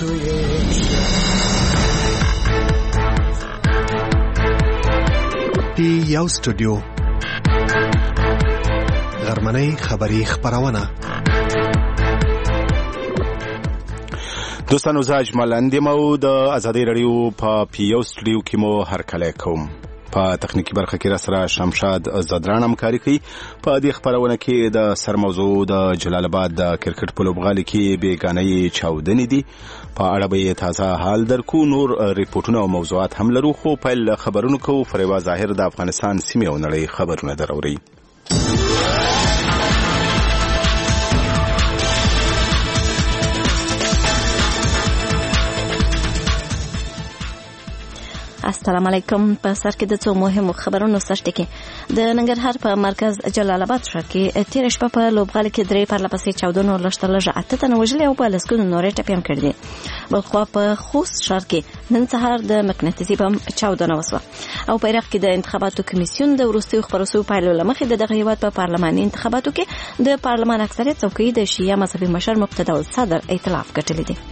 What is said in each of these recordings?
یو سټوډیو غرمنۍ خبری خبرونه. دوستانو زه اجمل اندیمو د ازادي رادیو په پیو سټوډیو کې مو هرکلی کوم. په تخنیکی برخه کې را سره شمشاد زدران همکاري کوي. په دې خبرونه کې د سرموضوع د جلال آباد د کرکټ په لوبغالي کې بیګانۍ چاودنې دي. په اړه به تازه حال درکو. نور ریپورتونه او موضوعات هم لرو، خو په خبرونو کو فریوا ظاهر د افغانستان سیمه او نړۍ خبرونه دروري. السلام علیکم. په سر کې د څو مهمو خبرونو سرټ کې د ننګرهار په مرکز جلال آباد ښار کې تیر شپه په لوبغالي کې 3 پرلپسې چاودنو لږ 8 تنه وژلي او په لسګونو نورې ټپيان کړي دي. بلخوا په خوست ښار کې نن سهار د مقناطیسي بم چاودنه وسوه او په عراق کې د انتخاباتو کمیسیون د وروستیو خبرو پایلو لمخې د دغه هیواد په پارلماني انتخاباتو کې د پارلمان اکثریت څوکۍ د شیعه مذهبي مشر مقتدا الصدر ائتلاف ګټلې دي.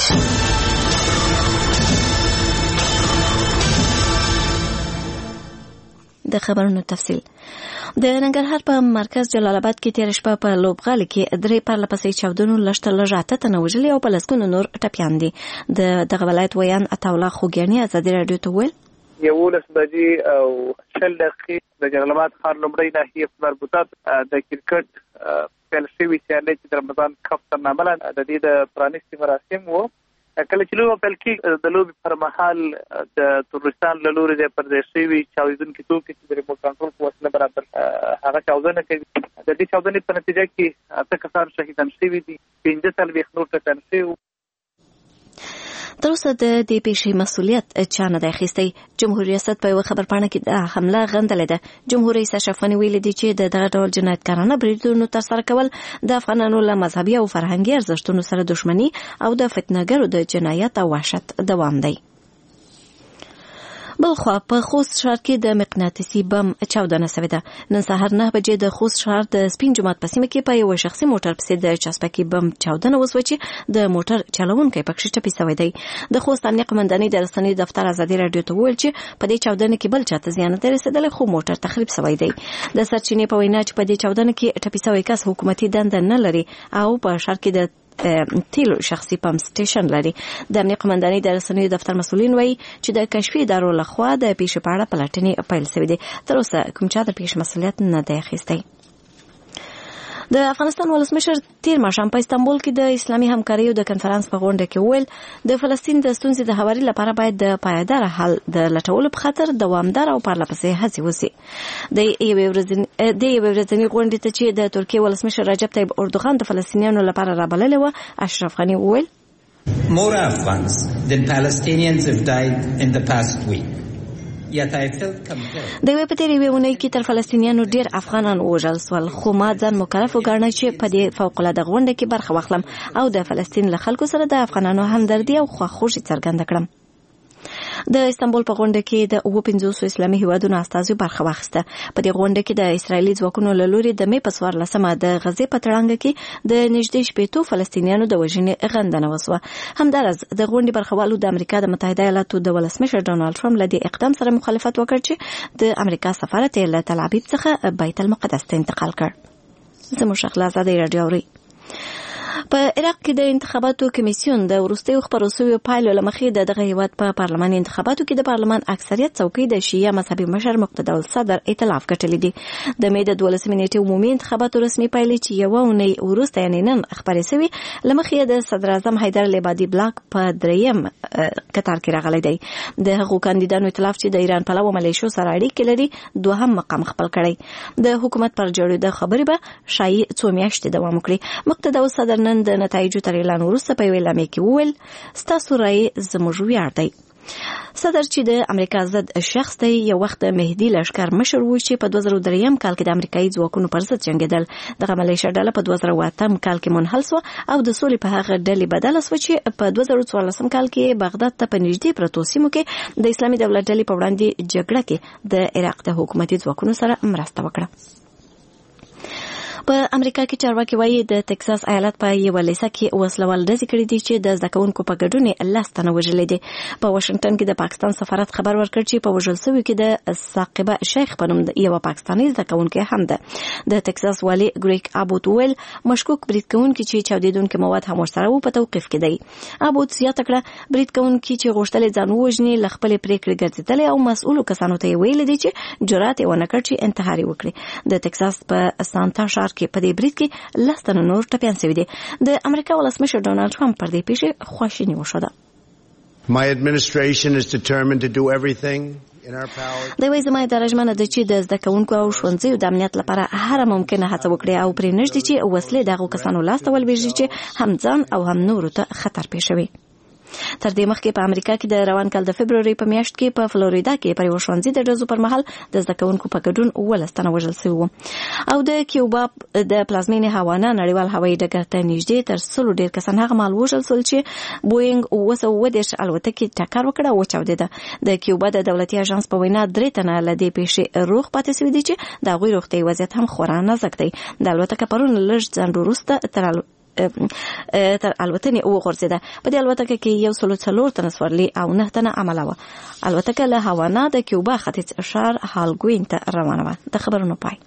د خبرونو تفصیل. د ننګرهار په مرکز جلال آباد کې تیر شپه په لوبغالي کې 3 پرلپسې چاودنو لږ 8 تنه وژلي او په لسګونو نور ټپيان دي. دغه ولایت ویان عطاالله خوګیاني ازادي رادیو ته ویل 11 بجې او 10 دقیقې د جلال آباد ښار لومړی ناحیې مربوطات د کرکټ پیل شوي سیالۍ چې د رمضان کپ تر نامه لاندې د دې د پرانیستي مراسم وو. کله چې لوبه پیل کېږي د لوبې پر مهال د ترورستان له لوري د پردې شوي چاودونکي توکي چې د ریموټ کنټرول په وسیله برابر هغه چاودنه کوي. د دې چاودنې په نتیجه کې 8 کسان شهیدان شوي دي، 15 نور ټپیان شوي. تر اوسه د دې پیښې مسؤلیت چا نه دی اخیستی. جمهوریت ریاست په یو خبرپاڼه کې د حمله غندلې ده. جمهور رئیس اشرف غني ویلي دی چې د دغه ډول جنایتکارانه بریدونو ترسره کول د افغانانو له مذهبي او فرهنګي ارزښتونو سره دښمني او د فتنهګرو د جنایت او وحشت دوام دی. بلخوا په خوست ښار کې د مقناطیسي بم چاودنه شوې ده. نن سهار 9 بجې د خوست ښار د سپین جومات په سیمه کې په یو شخصي موټر پسې د چسپکي بم چاودنه وسوه چې د موټر چلوونکی پکې ټپي شوی دی. د خوست امنیه قومندانۍ د رسنیو دفتر ازادي رادیو ته ویل چې په دې چاودنه کې بل چاته زیان نه رسیدلی، خو موټر تخریب شوی دی. د سرچینې په وینا چې په دې چاودنه کې ټپي شوی کس حکومتي دنده نه لري او په ښار کې د تیلو شخصي پمپ سټیشن لري. د امنیه قومندانۍ د رسنیو دفتر مسؤلین وایي چې د کشفي ادارو لخوا د پیښې په اړه پلټنې پیل شوې دي. تر اوسه کوم چا د پیښې مسؤلیت نه دی اخیستی. د افغانستان ولسمشر تیر ماښام په استانبول کې د اسلامي همکاریو د کنفرانس په غونډه کې ویل د فلسطین د ستونزې د هواري لپاره باید د پایدار حل د لټولو په خاطر دوامدار او پرلپسې هڅې وشي. د یوې ورځنۍ غونډې ته چې د ترکیې ولسمشر رجب طیب اردوغان د فلسطینیانو لپاره رابللی و، اشرف غني وویل More Afghans than Palestinians have died in the past week. د یوې په تېرې اونۍ کې تر فلسطینیانو ډېر افغانان ووژل شول، خو ما ځان مکلف وګاڼه چې په دې فوق‌العاده غونډه کې برخه واخلم او د فلسطین له خلکو سره د افغانانو همدردي او خواخوږي څرګنده کړم. د استانبول په غونډه کې د 50 اسلامي هیوادونو استازو برخه واخیسته. په دې غونډه کې د اسرایلي ځواکونو له لوري د مې په 14 د غزې په تړانګه کې د نږدې 80 فلسطینیانو د وژنې غندنه وسوه. همدارس د غونډې برخوالو د امریکا د متحده ایالاتو د ولسمشر ډونالد ټرمپ له دې اقدام سره مخالفت وکړ چې د امریکا سفارت له تل ابیب څخه بیت المقدس ته انتقال کړ. زموږ شیخ آزادی رادیو اوري. په عراق کې د انتخاباتو کمیسیون د وروستیو خبرو شویو پایلو له مخې د دغه هیواد په پارلماني انتخاباتو کې د پارلمان اکثریت څوکۍ د شیعه مذهبي مشر مقتدا الصدر ائتلاف ګټلې دي. د مې د 12 نیټې عمومي انتخاباتو رسمي پایلې چې یوه اونۍ وروسته یعنې نن خپرې شوي له مخې د صدر اعظم حیدر العبادي بلاک په 3م کتار کې راغلی دی. د هغو کاندیدانو ائتلاف چې د ایران پلوه ملیشو سره اړیکې لري 2م مقام خپل کړی. د حکومت پر جوړېدو خبرې به شایي 2 میاشتې دوام وکړي. مقتدا الصدر نن د نتایجو تر اعلان وروسته په یوه اعلامیه کې وویل ستاسو رایې زموږ ویاړ دی. صدر چې د امریکا ضد شخص دی، یو وخت د مهدي لشکر مشر و چې په 2003 کال کې د امریکایي ځواکونو پر ضد جنګېدل. دغه ملیشه ډله په 2008 کال کې منحل شوه او د سولې په هغه ډلې بدله شوه چې په 2014 کال کې بغداد ته په نږدې پرتو سیمو کې د اسلامي دولت ډلې په وړاندې جګړه کې د عراق د حکومتي ځواکونو سره مرسته وکړه. په امریکا کې چارواکي وایي د ټکساس ایالت په یو لیسه کې وسلوال ډزې کړې دي چې د زده کوونکو په ګډون یې 10 تنه وژلي دي. په واشنگټن کې د پاکستان سفارت خبر ورکړ چې په وژل شوي کې د ثاقبه شیخ په نوم یو پاکستاني زده کوونکی هم ده. د ټکساس والي ګریګ ابوت ویل مشکوک برید کوونکي چې چاودیدونکي مواد هم ورسره وو په توقیف کې دی. ابوت زیاته کړه برید کوونکي چې غوښتل ځان ووژني له خپلې پریکړې ګرځېدلې او مسؤلو کسانو ته ویل دي چې جرأت یې ونه کړ چې انتحاري وکړي. د ټکساس په سانتا ښار کې په دې برید کې 10 تنه نور ټپیان شوي دي. د امریکا ولسمشر ډونالد ټرمپ پر دې پیښې خواشیني وښوده. My administration is determined to do everything in our power. د وایي زما اداره ژمنه ده چې د زده کوونکو او ښوونځیو د امنیت لپاره هر ممکنه هڅه وکړي او پرې نږدې چې وسلې دغو کسانو لاسته ولویږي چې هم ځان او هم نورو ته خطر پېښوي. تر دې مخکې په امریکا کې د روان کال د فبروري په میاشت کې په فلوریدا کې پر یو ښوونځي د ډزو پر مهال د زده کوونکو په ګډون 12 تنه وژل شوي وو. او د کیوبا د پلازمینې هاوانا نړیوال هوایي ډګر ته نږدې تر 100 ډېر کسان هغه مهال وژل شول چې بوینګ 910 الوتکې ټکر وکړ او وچاودېده. د کیوبا د دولتي اژانس په وینا 3 تنه له دې پیښې روغ پاتې شوي دي چې د هغوی روغتیايي وضعیت هم خورا نازک دی. د الوتکه پرون لږ ځنډ وروسته تر الوتنې وغورځېده. په دې الوتکه کې 104 تنه سورلي او 9 تنه عمله وه. الوتکه له هاوانا د کیوبا ختیځ ښار هالګوین ته روانه وه. د خبرونو پای.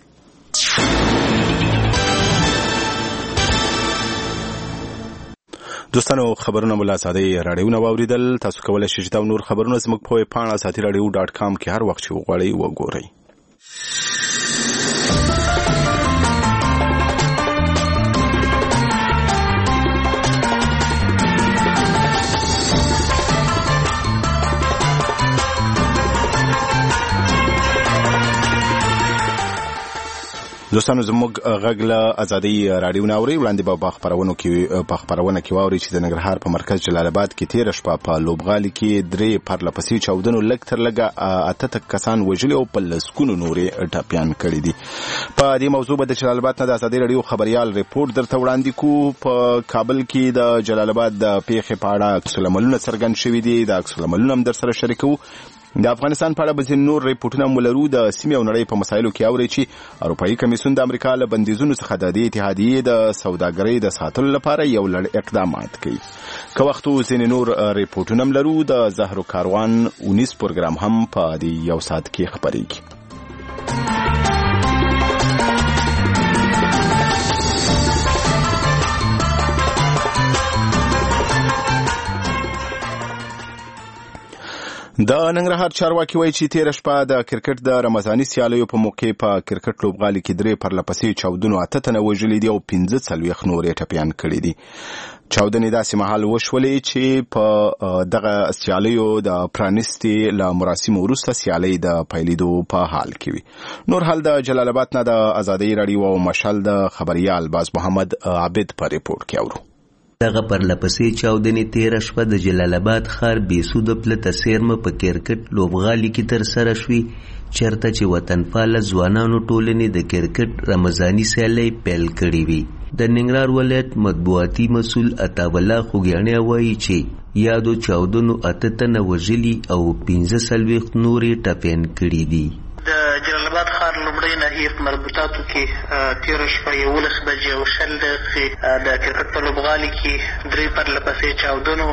دوستانو خبرونه مو له ساده راډیو نه واوریدل. تاسو کولای شئ چې دا نور خبرونه زموږ په پاڼه satiradio.com کې هر وخت چې وغواړئ وګورئ. دوستانو زموږ غږ له ازادي راډیو نه اوري. وړاندې به په خبرونه کې واوري چې د ننګرهار په مرکز جلال آباد کې تیر شپه په لوبغالي کې 3 پرلپسې چاودنو لږ تر لږه 8 کسان وژلي او په لسګونو نورې ټپیان کړي دي. په دې موضوع به د جلال آباد نه د ازادي راډیو خبريال ریپورت درته وړاندې کو. په کابل کې د جلال آباد د پیښې په اړه عکس العملونه څرګند شوي دي. د عکس العملونه هم در سره شریکو. د افغانستان په اړه به نور ریپورتونه مولرو. د سیمې او نړۍ په مسایلو کې اوري چې اروپایي کمیسیون د امریکا له بندیزونو څخه د اتحادیې د سوداګرۍ د ساتلو لپاره یو لړ اقدامات کوي. که وخت ځینې نور ریپورتونه هم لرو. د زهرو کاروان 19 پروګرام هم په دې یو ساعت کې خبرېږي. د ننګرهار چارواکي وایي چې تیر شپه د کرکټ د رمضاني سیالیو په موقع په کرکټ لوبغالي کې 3 پرلپسې چاودنو 8 تنه وژلي دي او 15 نورې ټپیان کړي دي. چاودنې داسې مهال وشولې چې په دغه سیالیو د پرانیستي له مراسمو وروسته سیالۍ د پیلېدو په حال کې وي. نور حال د جلال آباد نه د ازادي راډیو او مشال د خبريال باز محمد عابد په ریپورت کې اورو. دغه پرلپسې چاودنې تیر شپه د جلال آباد ښار بیسوده پلته سیرمه په کرکټ لوبغالي کې تر سره شوي، چرته چې وطنپاله ځوانانو ټولنې د کرکټ رمضاني سیالۍ پیل کړې وي. د ننګرهار ولایت مطبوعاتي مسؤل عطاءالله خوږیاڼی وایي چې یادو چاودنو 8 تنه وژلي او 15 نورې ټپیان کړي دي. د جلال آباد ښار لومړۍ ناحیې په مربوطاتو کې تېره شپه 11 بجې او 20 دقیقې د کرکټ په لوبغالي کې 3 پرلپسې چاودنو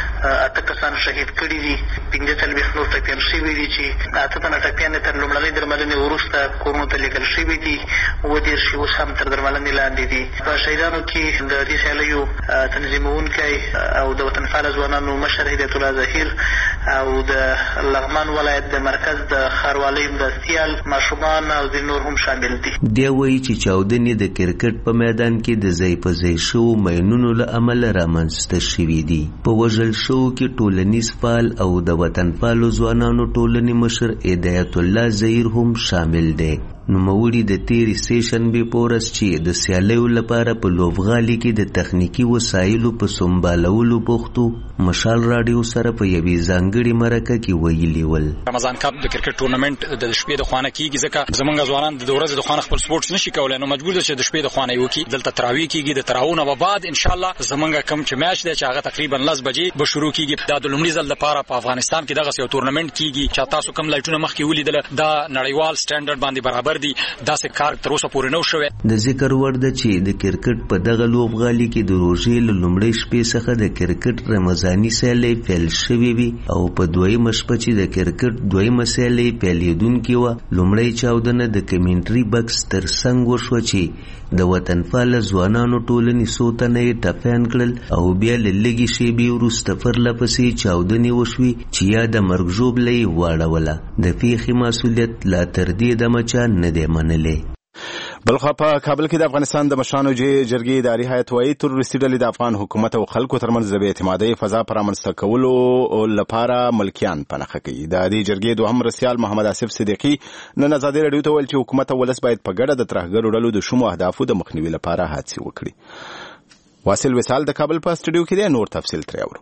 8 کسان شهید کړي دي، 15 نور ټپیان شوي دي چې 8 تنه ټپیان تر لومړنۍ درملنې وروسته کورونو ته لیږل شوي دي، 30 اوس هم تر درملنې لاندې دي. په شهیدانو کې د دې سیالیو تنظیمونکی او د وطنپاله ځوانانو مشر هدایت الله ظهیر او د لغمان ولایت د مرکز د ښاروالۍ مرستیال ماشومان او د نور هم شامل دي. دی وایي چې چاودنې د کرکټ په میدان کې د ځای په ځای شوو ماینونو له امله رامنځته شوي دي. په وژل شوو کې ټولنیز فعال او د وطنپالو ځوانانو ټولنې مشر هدایت الله ظهیر هم شامل دی. نوموړي د تیرې سېشنبې په ورځ چې د سیالیو لپاره په لوبغالي کې د تخنیکي وسایلو په سمبالولو بوختو مشال راډیو سره په یوې ځانګړې مرکه کې ویلي ول. رمضان کپ د کرکټ ټورنمنت د شپې د خوانه کیږي، ځکه زمونږ ځوانان د ورځې د خوانه خپل سپورټس نشي کولای، نو مجبور دي چې د شپې د خوانه یو کې دلته تراویح کیږي. د تراویح نه بعد ان شاء الله زمونږ کم چې میچ دی چې هغه تقریبا 10 بجې به شروع کیږي. دا د لومړي ځل لپاره په افغانستان کې دغه یو ټورنمنت کیږي چې تاسو کوم لایټونه مخکې ولیدل دا نړیوال سټانډرډ باندې برابر ګټور دي داسې کار تر اوسه پورې نه شوی. د ذکر وړ ده چې د کرکټ په دغه لوبغالي کې د روژې له لومړۍ شپې څخه د کرکټ رمضاني سیالۍ پیل شوې وي او په دویمه شپه چې د کرکټ دویمه سیالۍ پیلېدونکې وه لومړۍ چاودنه د کمنټري بکس تر څنګ وشوه چې د وطنپاله ځوانانو ټولنې څو تنه یې ټپیان کړل او بیا له لږې شېبې وروسته پرله پسې چاودنې وشوې چې یا د مرګ ژوبله یې واړوله. د پیښې مسؤلیت لا تر دې دمه چا نه دی منلی. بلخوا په کابل کې د افغانستان د مشرانو جرګې اداري هیئت وايي تروریستي ډلې د افغان حکومت او خلکو ترمنځ د بې اعتمادۍ فضا په رامنځته کولو لپاره ملکیان پنهخه کوي. د دې جرګې دوهم رئیس محمد آصف صدیقي نن ازادي راډیو ته ویل چې حکومت او ولس باید په ګډه د ترهګرو ډلو د شومو اهدافو د مخنیوي لپاره هڅې وکړي. واصل وصال د کابل په سټوډیو کې دی، نور تفصیل ترې اورو.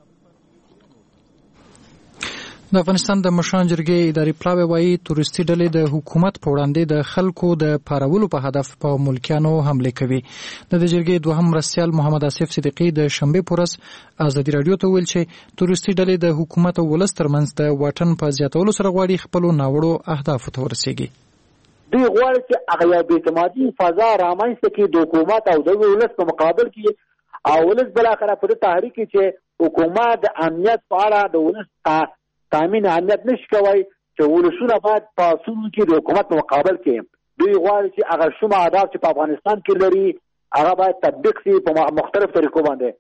د افغانستان د مشرانو جرګې اداري پلاوی وايي تروریستي ډلې د حکومت په وړاندې د خلکو د پارولو په هدف په ملکیانو حمله کوي. د جرګې دوهم رئیس محمد آصف صدیقي د شنبې په ورځ ازادي راډیو ته ویل چې تروریستي ډلې د حکومت او ولس ترمنځ د واټن په زیاتولو سره غواړي خپلو ناوړو اهدافو ته ورسیږي. دوی غواړي چې هغه یو بې اعتمادي فضا رامنځته کړي د حکومت او د ولس په مقابل کې، او ولس بالاخره په تحریک چې حکومت د امنیت په اړه د ولس تامین امنیت نشي کوي چې ولسونه باید په اصولو کې د حکومت مقابل کې. دوی غواړي چې هغه شومه اهداف چې په افغانستان کې لري هغه باید تطبیق شي په مختلف طریقو باندې.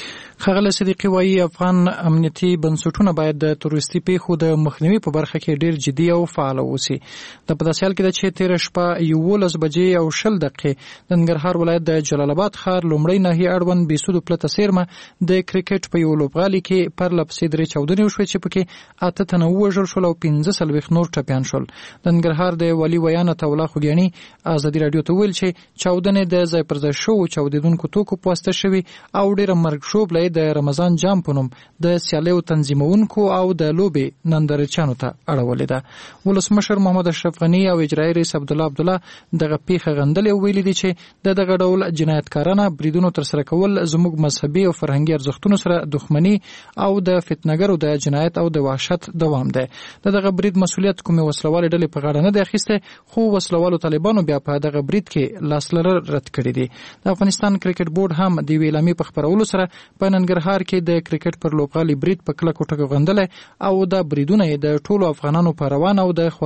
ښاغلی صدیقي وايي افغان امنیتي بنسټونه باید د تروریستي پیښو د مخنیوي په برخه کې ډیر جدي او فعال اوسي. د په داسې حال کې ده چې تېره شپه 11 بجې او 20 دقیقې د ننګرهار ولایت د جلال آباد ښار لومړۍ ناحیې اړوند بېسودو پلته څیرمه د کرکټ په یو لوبغالي کې پرله پسې 3 چاودنې وشوې چې پکې 8 تنه ووژل شول او 15 نور ټپیان شول. د ننګرهار د والي ویان عطاالله خوږیاڼي ازادي راډیو ته ویل چې چاودنې د ځای پر ځای شوو چاودېدونکو توکو په واسطه شوي او ډېره مرګ ژوبله د رمضان جام په نوم د سیالیو تنظیمونکو او د لوبې نندارچیانو ته اړولې ده. ولسمشر محمد اشرف غني او اجرایي رئیس عبدالله دغه پیښه غندلې او ویلي دي چې د دغه ډول جنایتکارانه بریدونو ترسره کول زموږ مذهبي او فرهنګي ارزښتونو سره دښمني او د فتنهګرو د جنایت او د وحشت دوام ده. دغه برید مسؤلیت کومې وسلوالې ډلې په غاړه نه دی اخیسته، خو وسلوالو طالبانو بیا په دغه برید کې لاس لرل رد کړی دي. د افغانستان کرکټ بورډ هم د ویلامي په خبرولو سره په ننګرهار کې د کرکټ پر لوبغالي برید په کلکو ټکو غندل او د بریدونه د ټولو افغانانو په روان او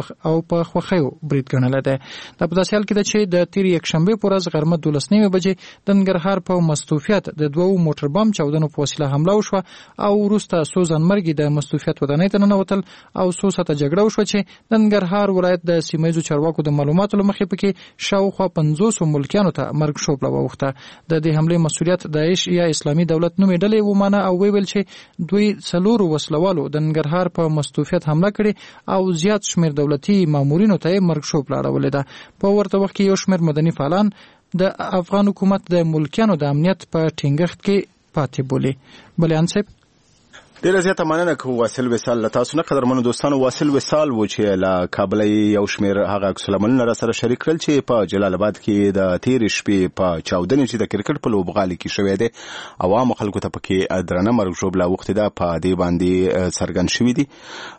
په خوښیو برید ګڼل ده. د په داسې حال کې ده چې د تیر یکشنبې په ورځ غرمه 12 بجې د ننګرهار په مستوفیت د 2 موټر بم چاودنو په وسیله حمله وشوه او وروسته څو ځانمرګي د مستوفیت ودانۍ ته ننوتل او څو ساعته جګړه وشوه چې د ننګرهار ولایت د سیمهیزو چارواکو د معلوماتو له مخې پکې شاوخوا 500 ملکیانو ته مرګ ژوبله واوښته. د دې حملې مسؤلیت داعش یا اسلامي دولت نومې ډلې ومانه او ویل چې دوی 4 وسلوالو د ننګرهار په مستوفیت حمله کړې او زیات شمیر دولتي مامورینو ته مرګ ژوبله اړولې ده. په ورته وخت کې یو شمیر مدني فعالان د افغان حکومت د ملکیانو د امنیت په ټینګښت کې پاتې بولي. بلیان صاحب ډیره زیاته مننه کوم واصل وصال له تاسو نه. قدرمنو دوستانو، واصل وصال و چې له کابل یو شمیر هغه عکس العملونه را سره شریک کړل چې په جلال آباد کې د تیر شپې په چاودنې چې د کرکټ په لوبغالي کې شوې ده عوامو خلکو ته پکې درنه مرګ ژوبله اوښتې ده په دې باندې څرګند شوي دي.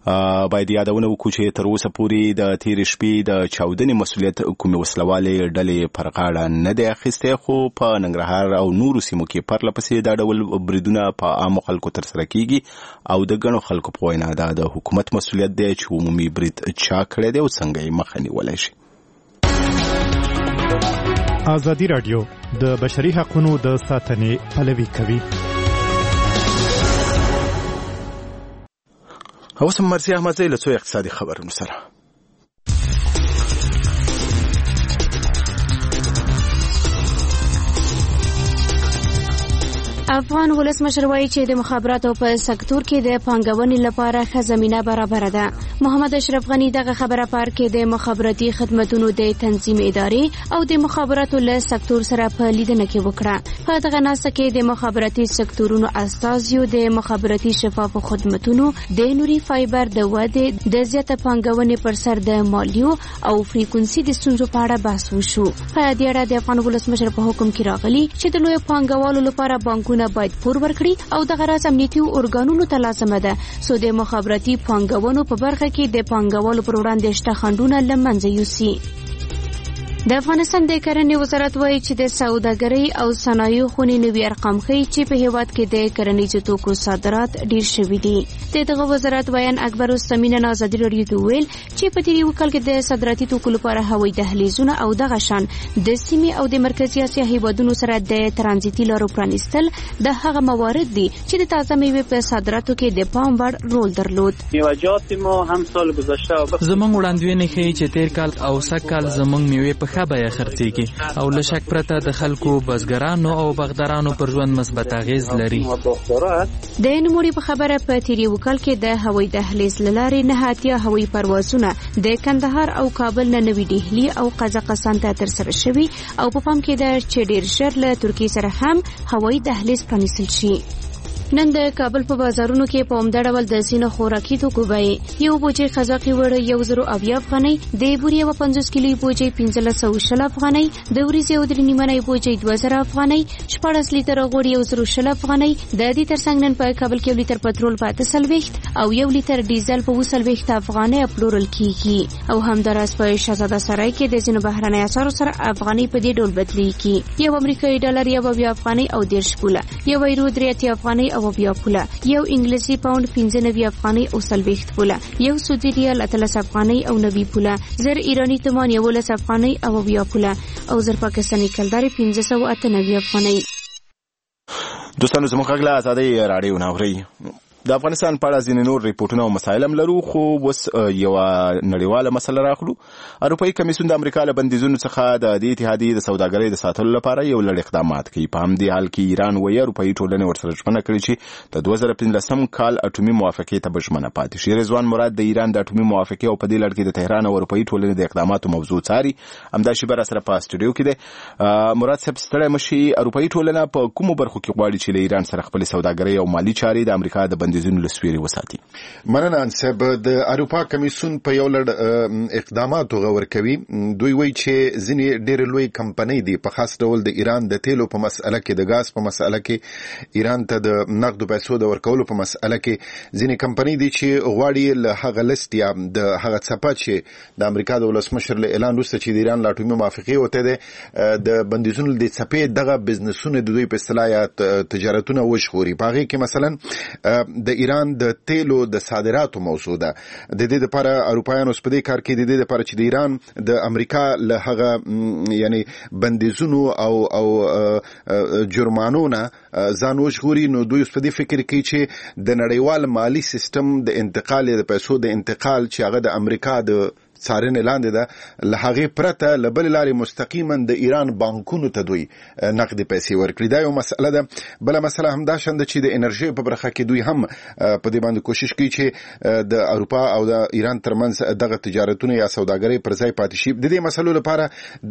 باید یادونه وکړو چې تر اوسه پورې د تیر شپې د چاودنې مسؤلیت کومې وسلوالې ډلې پر غاړه نه دی اخیستی، خو په ننګرهار او نورو سیمو کې پرله پسې دا ډول بریدونه په عامو خلکو ترسره کیږي او د ګڼو خلکو په وینا دا د حکومت مسؤلیت دی چې عمومي برید چا کړی دی او څنګه یې مخه نیولی شي. ازادي راډیو د بشري حقوقو د ساتنې پلوي کوي. اوس هم مرسي احمدزی له څو اقتصادي خبرونو سره. افغان ولسمشر وایي چې د مخابراتو په سکتور کې د پانګونې لپاره ښه زمینه برابره ده. محمد اشرف غني دغه خبره پارک کې د مخابراتي خدماتو د تنظیم ادارې او د مخابراتو له سکتور سره په لیدنه کې وکړه. په دغه ناسته کې د مخابراتي سکتورونو استازیو د مخابراتي شفافو خدماتو د نوري فایبر د ودې د زیاته پانګونې پر سر د مالیو او فریکونسي د ستونزو په اړه بحث وشو. په دې اړه د افغان ولسمشر په حکم کې راغلي چې د لوی پانګوالو لپاره بانکونه باید پور ورکړي او د غرض امنیتي ارګانونو ته لازمه ده سو د مخابراتي پانګونو په برخه کې د پانګوالو پر وړاندې شته خنډونه له منځه یوسي. د افغانستان د کرنې وزارت وایي چې د سوداګرۍ او صنایعو خونې نوي ارقام ښیي چې په هیواد کې د کرنیزو توکو صادرات ډیر شوي دي. دغه وزارت بیان اکبر السمین ازادي راډیو ته ویل چې په تیرې وکال کې د صادراتي توکو لپاره هوایي دهلیزونه او دغه شان د سیمې او د مرکزي اسیا هیوادونو سره د ترانزیتي لارو پرانیستل د هغه موارد دي چې د تازه میوې په صادراتو کې د پام وړ رول درلود. میوه‌جات ما هم سال گذشته زمونږ وړاندوینې ښیي چې تیر کال او سږکال زمونږ میوې په ښه بیه خرڅېږي او له شک پرته د خلکو بزګرانو او باغدارانو پر ژوند مثبت اغیز لري. د نوموړي په خبره په تیرې وکال کې د هوایي دهلیز له لارې 9 هوایي پروازونه د کندهار او کابل نه نوي ډهلي او قزاقستان ته ترسره شوي او په پام کې ده چې ډیر ژر له ترکیې سره هم هوایي دهلیز پرانیستل شي. نن د کابل په بازارونو کې په عمده ډول د سینه خوراکي توکو بیې یو بوجۍ قزاقي وړه 1,080 افغانۍ، د بوري 50 کیلو بوجۍ 1520 افغانۍ، د وریځې او درې نیمه بوجۍ 2000 افغانۍ، 14 لیټر غوړي 1,020 افغانۍ. د دې ترڅنګ نن په کابل کې 1 لیټر پټرول په 8 او 1 لیټر ډیزل په 20 افغانۍ پلورل کیږي. او همداراز په شهزاده سرای کې د ځینو بهرنۍ اسعارو سره افغانۍ په دې ډول بدلیږي. یو امریکایي ډالر 1 افغانۍ او 10 پوله، یو یورو 3 افغانۍ او 2 پوله، یو انګلیسي پاوند 15 افغانۍ او 40 پوله، یو سعودي ریال 13 افغانۍ او 90 پوله، زر ایرانی تومان 11 افغانۍ او 2 پوله او زر پاکستاني کلداري 598 افغانۍ. دوستانو زموږ غږ له ازادۍ راډیو نه اورئ. د افغانستان په اړه ځینې نور ریپورټونه او مسایل هم لرو، خو اوس یو نړیواله مسله راخلو. اروپایي کمیسیون د امریکا له بندیزونو څخه د دې اتحادیې د سوداګرۍ د ساتلو لپاره یو لړ اقدامات کوي. په همدې حال کې ایران وایي اروپایي ټولنې ورسره ژمنه کړې چې د 2015 کال اټومي موافقې ته به ژمنه پاتې شي. رضوان مراد د ایران د اټومي موافقې او په دې لړ کې د تهران او اروپایي ټولنې د اقداماتو موضوع څاري. همدا شی بر سره په استودیو کې دی. مراد صاحب ستړی مشي، اروپایي ټولنه په کومو برخو کې غواړي چې له ایران سره خپل سوداګرۍ او مالی چارې د امریکا د بندیزونو لسویري وساتي؟ مننه انسب. د اروپا کمیسیون په یو لړ اقداماتو غور کوي. دوی وایي چې ځینې ډېر لوی کمپنۍ دي په خاص ډول د ایران د تیلو په مسأله کې، د غاز په مسأله کې، ایران ته د نقدو پیسو د ورکولو په مسأله کې ځینې کمپنۍ دي چې غواړي له هغه لیست یا د هغه څپه چې د امریکا د ولسمشر له اعلان وروسته چې د ایران له اټومي موافقې وته ده د بندیزونو د څپې دغه بزنسونه د دوی په اصطلاح یا تجارتونه وشخوري. په هغې کې مثلا د ایران د تیلو د صادراتو موضوع ده. د دې لپاره اروپایانو په دې کار کې د دې لپاره چې د ایران د امریکا له هغه یعنی بندیزونو او جرمانو نه ځان وژغوري، نو دوی په دې فکر کوي چې د نړیوال مالی سیستم د انتقال د پیسو د انتقال چې هغه د امریکا د څارنې لاندې ده، له هغې پرته له بلې لارې مستقیما د ایران بانکونو ته دوی نقدې پیسې ورکړي. دا یو مسله ده. بله مسله همدا شان ده چې د انرژۍ په برخه کې دوی هم په دې باندې کوشش کوي چې د اروپا او د ایران ترمنځ دغه تجارتونه یا سوداګرۍ پر ځای پاتې شي. د دې مسلو لپاره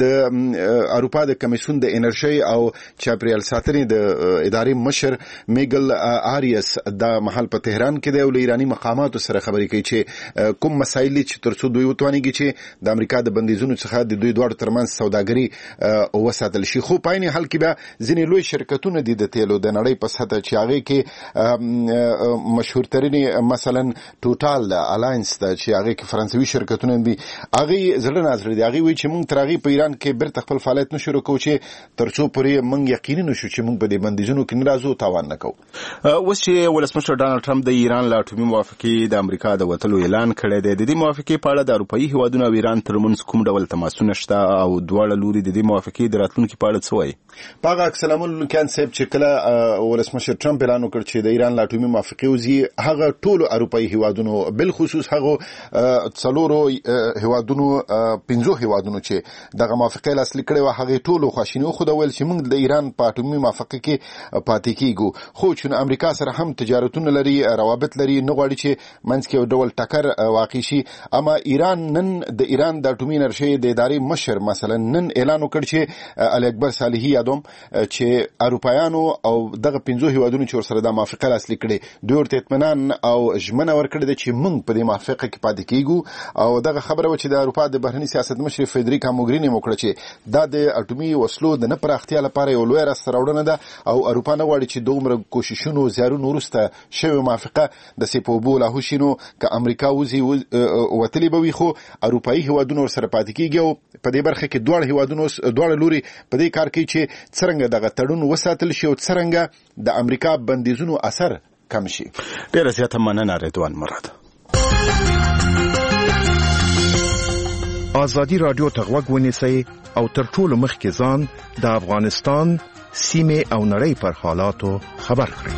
د اروپا د کمیسیون د انرژۍ او چاپیریال ساتنې د ادارې مشر میګل آریس د محل په تهران کې دی او له ایراني مقاماتو سره خبرې کوي چې کوم مسایل چې تر څو دوی وتواني چې د امریکا د بندیزونو څخه د دوی دواړو ترمنځ سوداګري وساتل شي. خو په عین حال کې بیا ځینې لوی شرکتونه دي د تیلو د نړۍ په سطحه چې هغې کې مشهورترینې مثلا ټوټال ده، الاینس ده چې هغې کې فرانسوي شرکتونه دي، هغې زړه نازړه دي. هغې وایي چې موږ تر هغې په ایران کې بیرته خپل فعالیت نه شروع کوو چې تر څو پورې موږ یقیني نه شو چې موږ په دې بندیزونو کې نه راځو، تاوان نه کوو. اوس چې ولسمشر ډانلډ ټرمپ د ایران له اټومي موافقې د امریکا د وتلو اعلان کړی دی، د دې موافقې په اړه د اروپایي هیوادونو او ایران ترمنځ کوم ډول تماسونه شته او دواړه لوري د دې موافقې د راتلونکي په اړه څه وایي؟ په هغه عکس العمل کان صاحب چې کله ولسمشر ټرمپ اعلان وکړ چې د ایران له اټومي موافقې وځي، هغه ټولو اروپایي هیوادونو بالخصوص هغه څلورو هیوادونو 5 هیوادونو چې دغه موافقې لاسلیک کړې وه، هغې ټولو خواشیني وښودول چې موږ د ایران په اټومي موافقه کې پاتې کیږو. خو چې امریکا سره هم تجارتونه لري، روابط لري، نه غواړي چې منځ کې یو ډول ټکر واقع شي. اما ایران نن د ایران د اټومي انرژۍ د ادارې مشر مثلا نن اعلان وکړ چې علي اکبر صالحي یادوم چې اروپایانو او دغه 5 هیوادونو چې ورسره د موافقه لاسلیک کړې دوی ورته اطمینان او ژمنه ورکړې ده چې موږ په دې موافقه کې پاتې کیږو. او دغه خبره و چې د اروپا د بهرني سیاست مشر فدریکا موګریني وکړه چې دا د اټومي وسلو د نه پراختیا لپاره یو لوی راسته راوړنه ده او اروپا نه غواړي چې دومره کوششونو زیارونو وروسته شوې موافقه د سپوبو لاهو شینو که امریکا وځي وتلی به وي. خو اروپאי هیوادونو سره پاتې کیږي او په دې برخه کې دواړه لوري په دې کار کوي چې څنګه دغه تړون وساتل شي او څنګه د امریکا بندیزونو اثر کم شي. ډیره زیاته مننه رضوان مراد. آزادی رادیو ته غوږ ونیسئ او تر ټولو مخکې ځان د افغانستان سیمې او نړۍ پر حالاتو خبر کړئ.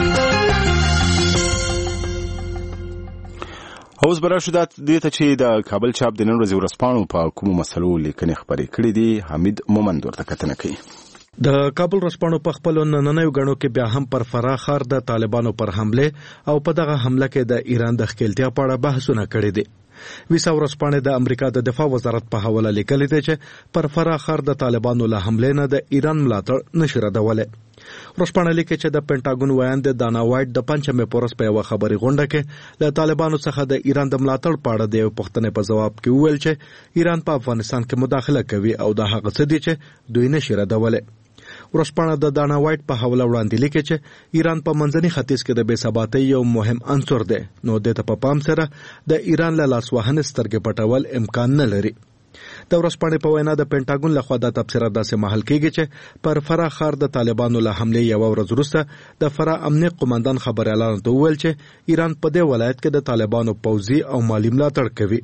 اوس براشو دې ته چې د کابل چاپ د نن ورځې ورځپاڼو په کومو مسلو لیکنې خبرې کړې دي. حمید مومند ورته کتنه کوي. د کابل ورځپاڼو په خپل نننیو غړو کې بیا هم پر فراه ښار د طالبانو پر حمله او په دغه حمله کې د ایران د ښکېلتیا په اړه بحثونه کړي دي. ویسا ورځپاڼه د امریکا د دفاع وزارت په حواله لیکلي دی چې پر فراه ښار د طالبانو له حملې نه د ایران ملاتړ نشي ردولی. ورځپاڼه لیکي چې د پینټاګون وایند دانا وایټ د پنځمې پورس په یوه خبري غونډه کې له طالبانو څخه د ایران د ملاتړ په اړه د یو پوښتنې په ځواب کې وویل چې ایران په افغانستان کې مداخله کوي او دا هغه څه دي چې دوی نشي ردولی. ورځپاڼه د دانا وایټ په حواله وړاندې لیکي چې ایران په منځني ختیځ کې د بې ثباتۍ یو مهم عنصر دی، نو د ته په پام سره د ایران له لاسوهنې سترګې پټول امکان نه لري. د ورځپاڼې په وینا د پینټاګون لخوا دا تبصره داسې محل کېږي چې پر فراه ښار د طالبانو له حملې یوه ورځ وروسته د فراه امنیه قومندان خبریالانو ته وویل چې ایران په دې ولایت کې د طالبانو پوځي او مالی ملاتړ کوي.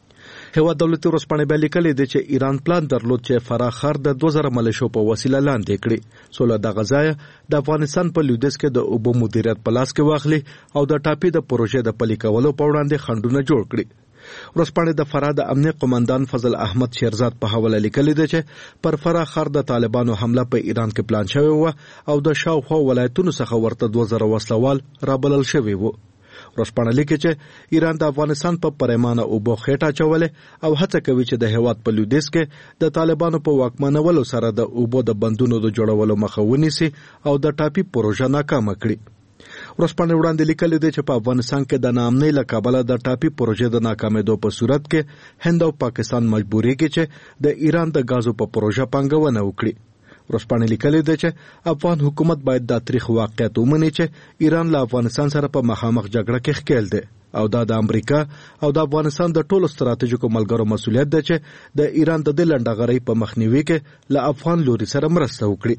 هیواد دولتي ورځپاڼې بیا لیکلي دي چې ایران پلان درلود چې فراه ښار د 2000 ملیشو په وسیله لاندې کړي، څو له دغه ځایه د افغانستان په لویدیځ کې د اوبو مدیریت په لاس کې واخلي او د ټاپي د پروژې د پلي کولو په وړاندې خنډونه جوړ کړي. ورځپاڼې د فراه د امنیه قومندان فضل احمد شیرزاد په حواله لیکلي دي چې پر فراه ښار د طالبانو حمله په ایران کې پلان شوی و او د شاوخوا ولایتونو څخه ورته 2000 وسلوال رابلل شوي وو. ورځپاڼه لیکي چې ایران د افغانستان په پریمانه اوبو خېټه اچولې او هڅه کوي چې د هیواد په لویدیځ کې د طالبانو په واکمنولو سره د اوبو د بندونو د جوړولو مخه ونیسي او د ټاپي پروژه ناکامه کړي. ورځپاڼه وړاندې لیکلي دي چې په افغانستان کې د ناامنۍ له کبله د ټاپي پروژې د ناکامېدو په صورت کې هند او پاکستان مجبورېږي چې د ایران د غازو په پروژه پانګونه وکړي. ورځپاڼه لیکلي ده چې افغان حکومت باید د تاریخ واقعیت ومني چې ایران له افغانستان سره په مخامخ جګړه کې ښکېل دی او دا د امریکا او د افغانستان د ټولو ستراتیژیکو ملګرو مسؤلیت ده چې د ایران د دې لنډغرۍ په مخنیوي کې له افغان لوري سره مرسته وکړي.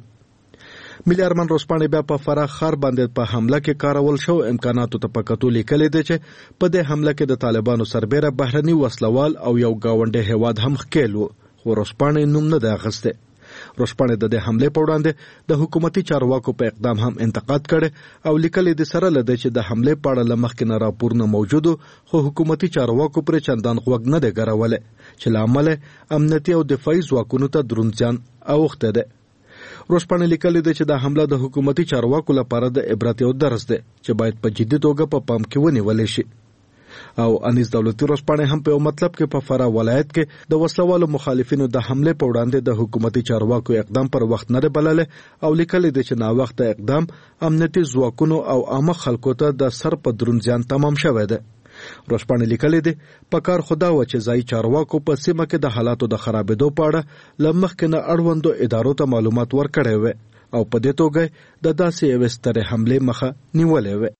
ملي ارمان ورځپاڼه بیا په فراه ښار باندې په حمله کې کارول شو امکاناتو ته په کتو لیکلي دي چې په دې حمله کې د طالبانو سربېره بهرني وسلوال او یو گاونډي هیواد هم ښکېل و، خو ورځپاڼه نوم نه دی اخیستی. ورځپاڼه د دې حمله په وړاندې د حکومتي چارواکو په اقدام هم انتقاد کړي او لیکلي دي سره لده چې د حمله په اړه لمخکې نه راپورونه موجودو، خو حکومتي چارواکو پر چندان غوږ نه دی ګرولې چې لامل امنیتي او دفاعي ځواکونو ته دروند ځان اوخته ده. ورځپاڼه لیکلي دي چې د حمله د حکومتي چارواکو لپاره د عبرت یو درس دی چې باید په جدي توګه په پام کې ونیول شي. او انیس دولتي ورځپاڼه هم په یو مطلب کې په فراه ولایت کې د وسلوالو مخالفینو د حمله په وړاندې د حکومتي چارواکو اقدام پر وخت نه بلله او لیکلي دي چې نا وخت اقدام امنیتي ځواکونو او عامه خلکو ته د سر په دروند ځان تمام شوی دی. ورځپاڼه لیکلي دي په کار خدا و چې ځای چارواکو په سیمه کې د حالاتو د خرابېدو په اړه لمخکې نه اړوندو ادارو ته معلومات ورکړي وي او په دې توګه د داسې یوې سترې حملې مخه نیولې وي.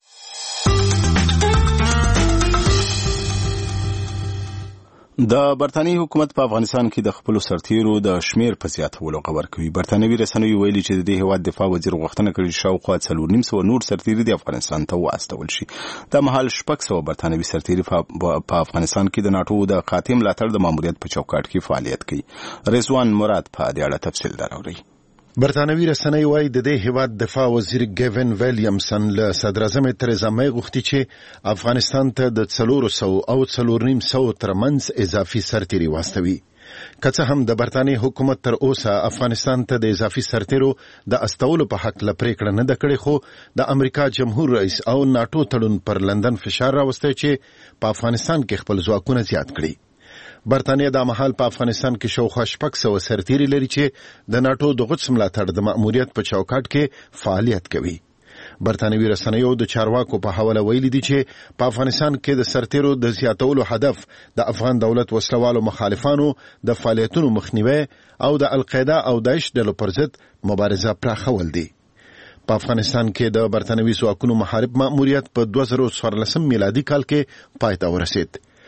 د برتانیې حکومت په افغانستان کې د خپل سرتیرو د شمیر په زیاتولو خبر کوي. برتانوي رسنیو ویلي چې د هیواد دفاع وزیر غوښتنه کړې شاوخوا 4.5 نور سرتیري د افغانستان ته واستول شي. د مهال 600 برتانوي سرتیري په افغانستان کې د ناتو د قاطع ملاتړ د ماموریت په چوکاټ کې فعالیت کوي. رضوان مراد په دې اړه تفصیل راوړي. برتانوي رسنۍ وايي د دې هیواد دفاع وزیر ګیون ویلیامسن له صدر اعظم تریزا مې غوښتي چې افغانستان ته د 400 او 4.5 ترمنځ اضافي سرتیري واستوي. که څه هم د برتانیې حکومت تر اوسه افغانستان ته د اضافي سرتیرو د استولو په حق له پریکړه نه ده کړې، خو د امریکا جمهور رئیس او ناتو تړون پر لندن فشار راوستی چې په افغانستان کې خپل ځواکونه زیات کړي. برتانیه د مهال په افغانستان کې شاوخوا 600 سرتیري لري چې د ناتو د قدس ملاتړ د مأموریت په چوکاټ کې فعالیت کوي. برتانوي رسنیو د چارواکو په حواله ویلي دي چې په افغانستان کې د سرتیرو د زیاتولو هدف د افغان دولت وسلوالو مخالفانو د فعالیتونو مخنیوي او د القاعده او داعش ډلو پر ضد مبارزه پراخول دي. په افغانستان کې د برتانوي ځواکونو محارب مأموریت په 2014 میلادي کال کې پای ته ورسید.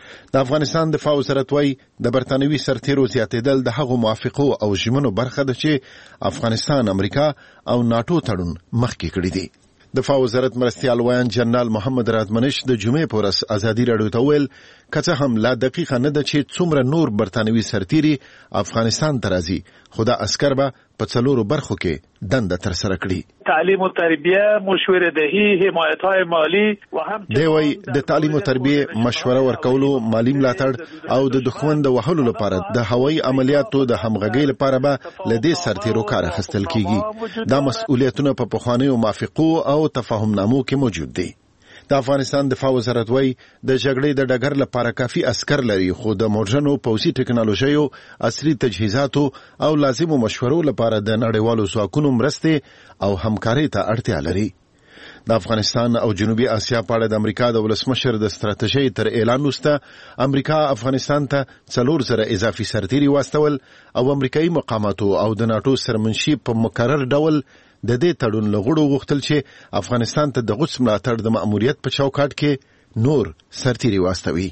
د افغانستان دفاع وزارت وايي د برتانوي سرتیرو زیاتېدل د هغو موافقو او ژمنو برخه ده چې افغانستان امریکا او ناتو تړون مخکې کړی دی. دفاع وزارت مرستیال ویان جنرال محمد رادمنش د جمعې په ورځ ازادي راډیو ته وویل که څه هم لا دقیقه نه ده چې څومره نور برتانوي سرتیري افغانستان ته راځي، خو دا عسکر به په 4 برخو کې دنده ترسره کړي. تعلیم و تربیه، مشوره دهی، حمایت‌های مالی و هم دی وايي د تعلیم او تربیه مشوره ورکولو، مالی ملاتړ او د دښمن د وهلو لپاره د هوایي عملیاتو د همغږۍ لپاره به له دې سرتیرو کار اخیستل کیږي. دا مسؤلیتونه په پخوانیو موافقو او تفاهمنامو کې موجود دي. د افغانستان دفاع وزارت وايي د جګړې د ډګر لپاره کافي عسکر لري، خو د مډرنو پوځي ټکنالوژیو، عصري تجهیزاتو او لازمو مشورو لپاره د نړیوالو ځواکونو مرستې او همکارۍ ته اړتیا لري. د افغانستان او جنوبي اسیا په اړه د امریکا د ولسمشر د ستراتیژۍ تر اعلان وروسته امریکا افغانستان ته 4,000 اضافي سرتیري واستول او امریکایي مقاماتو او د ناتو سرمنشي په مکرر ډول د دې تړون لغړو غوښتل چې افغانستان ته د غوڅ ملاتړ د مأموریت په چوکاټ کې نور سرتیري واستوي.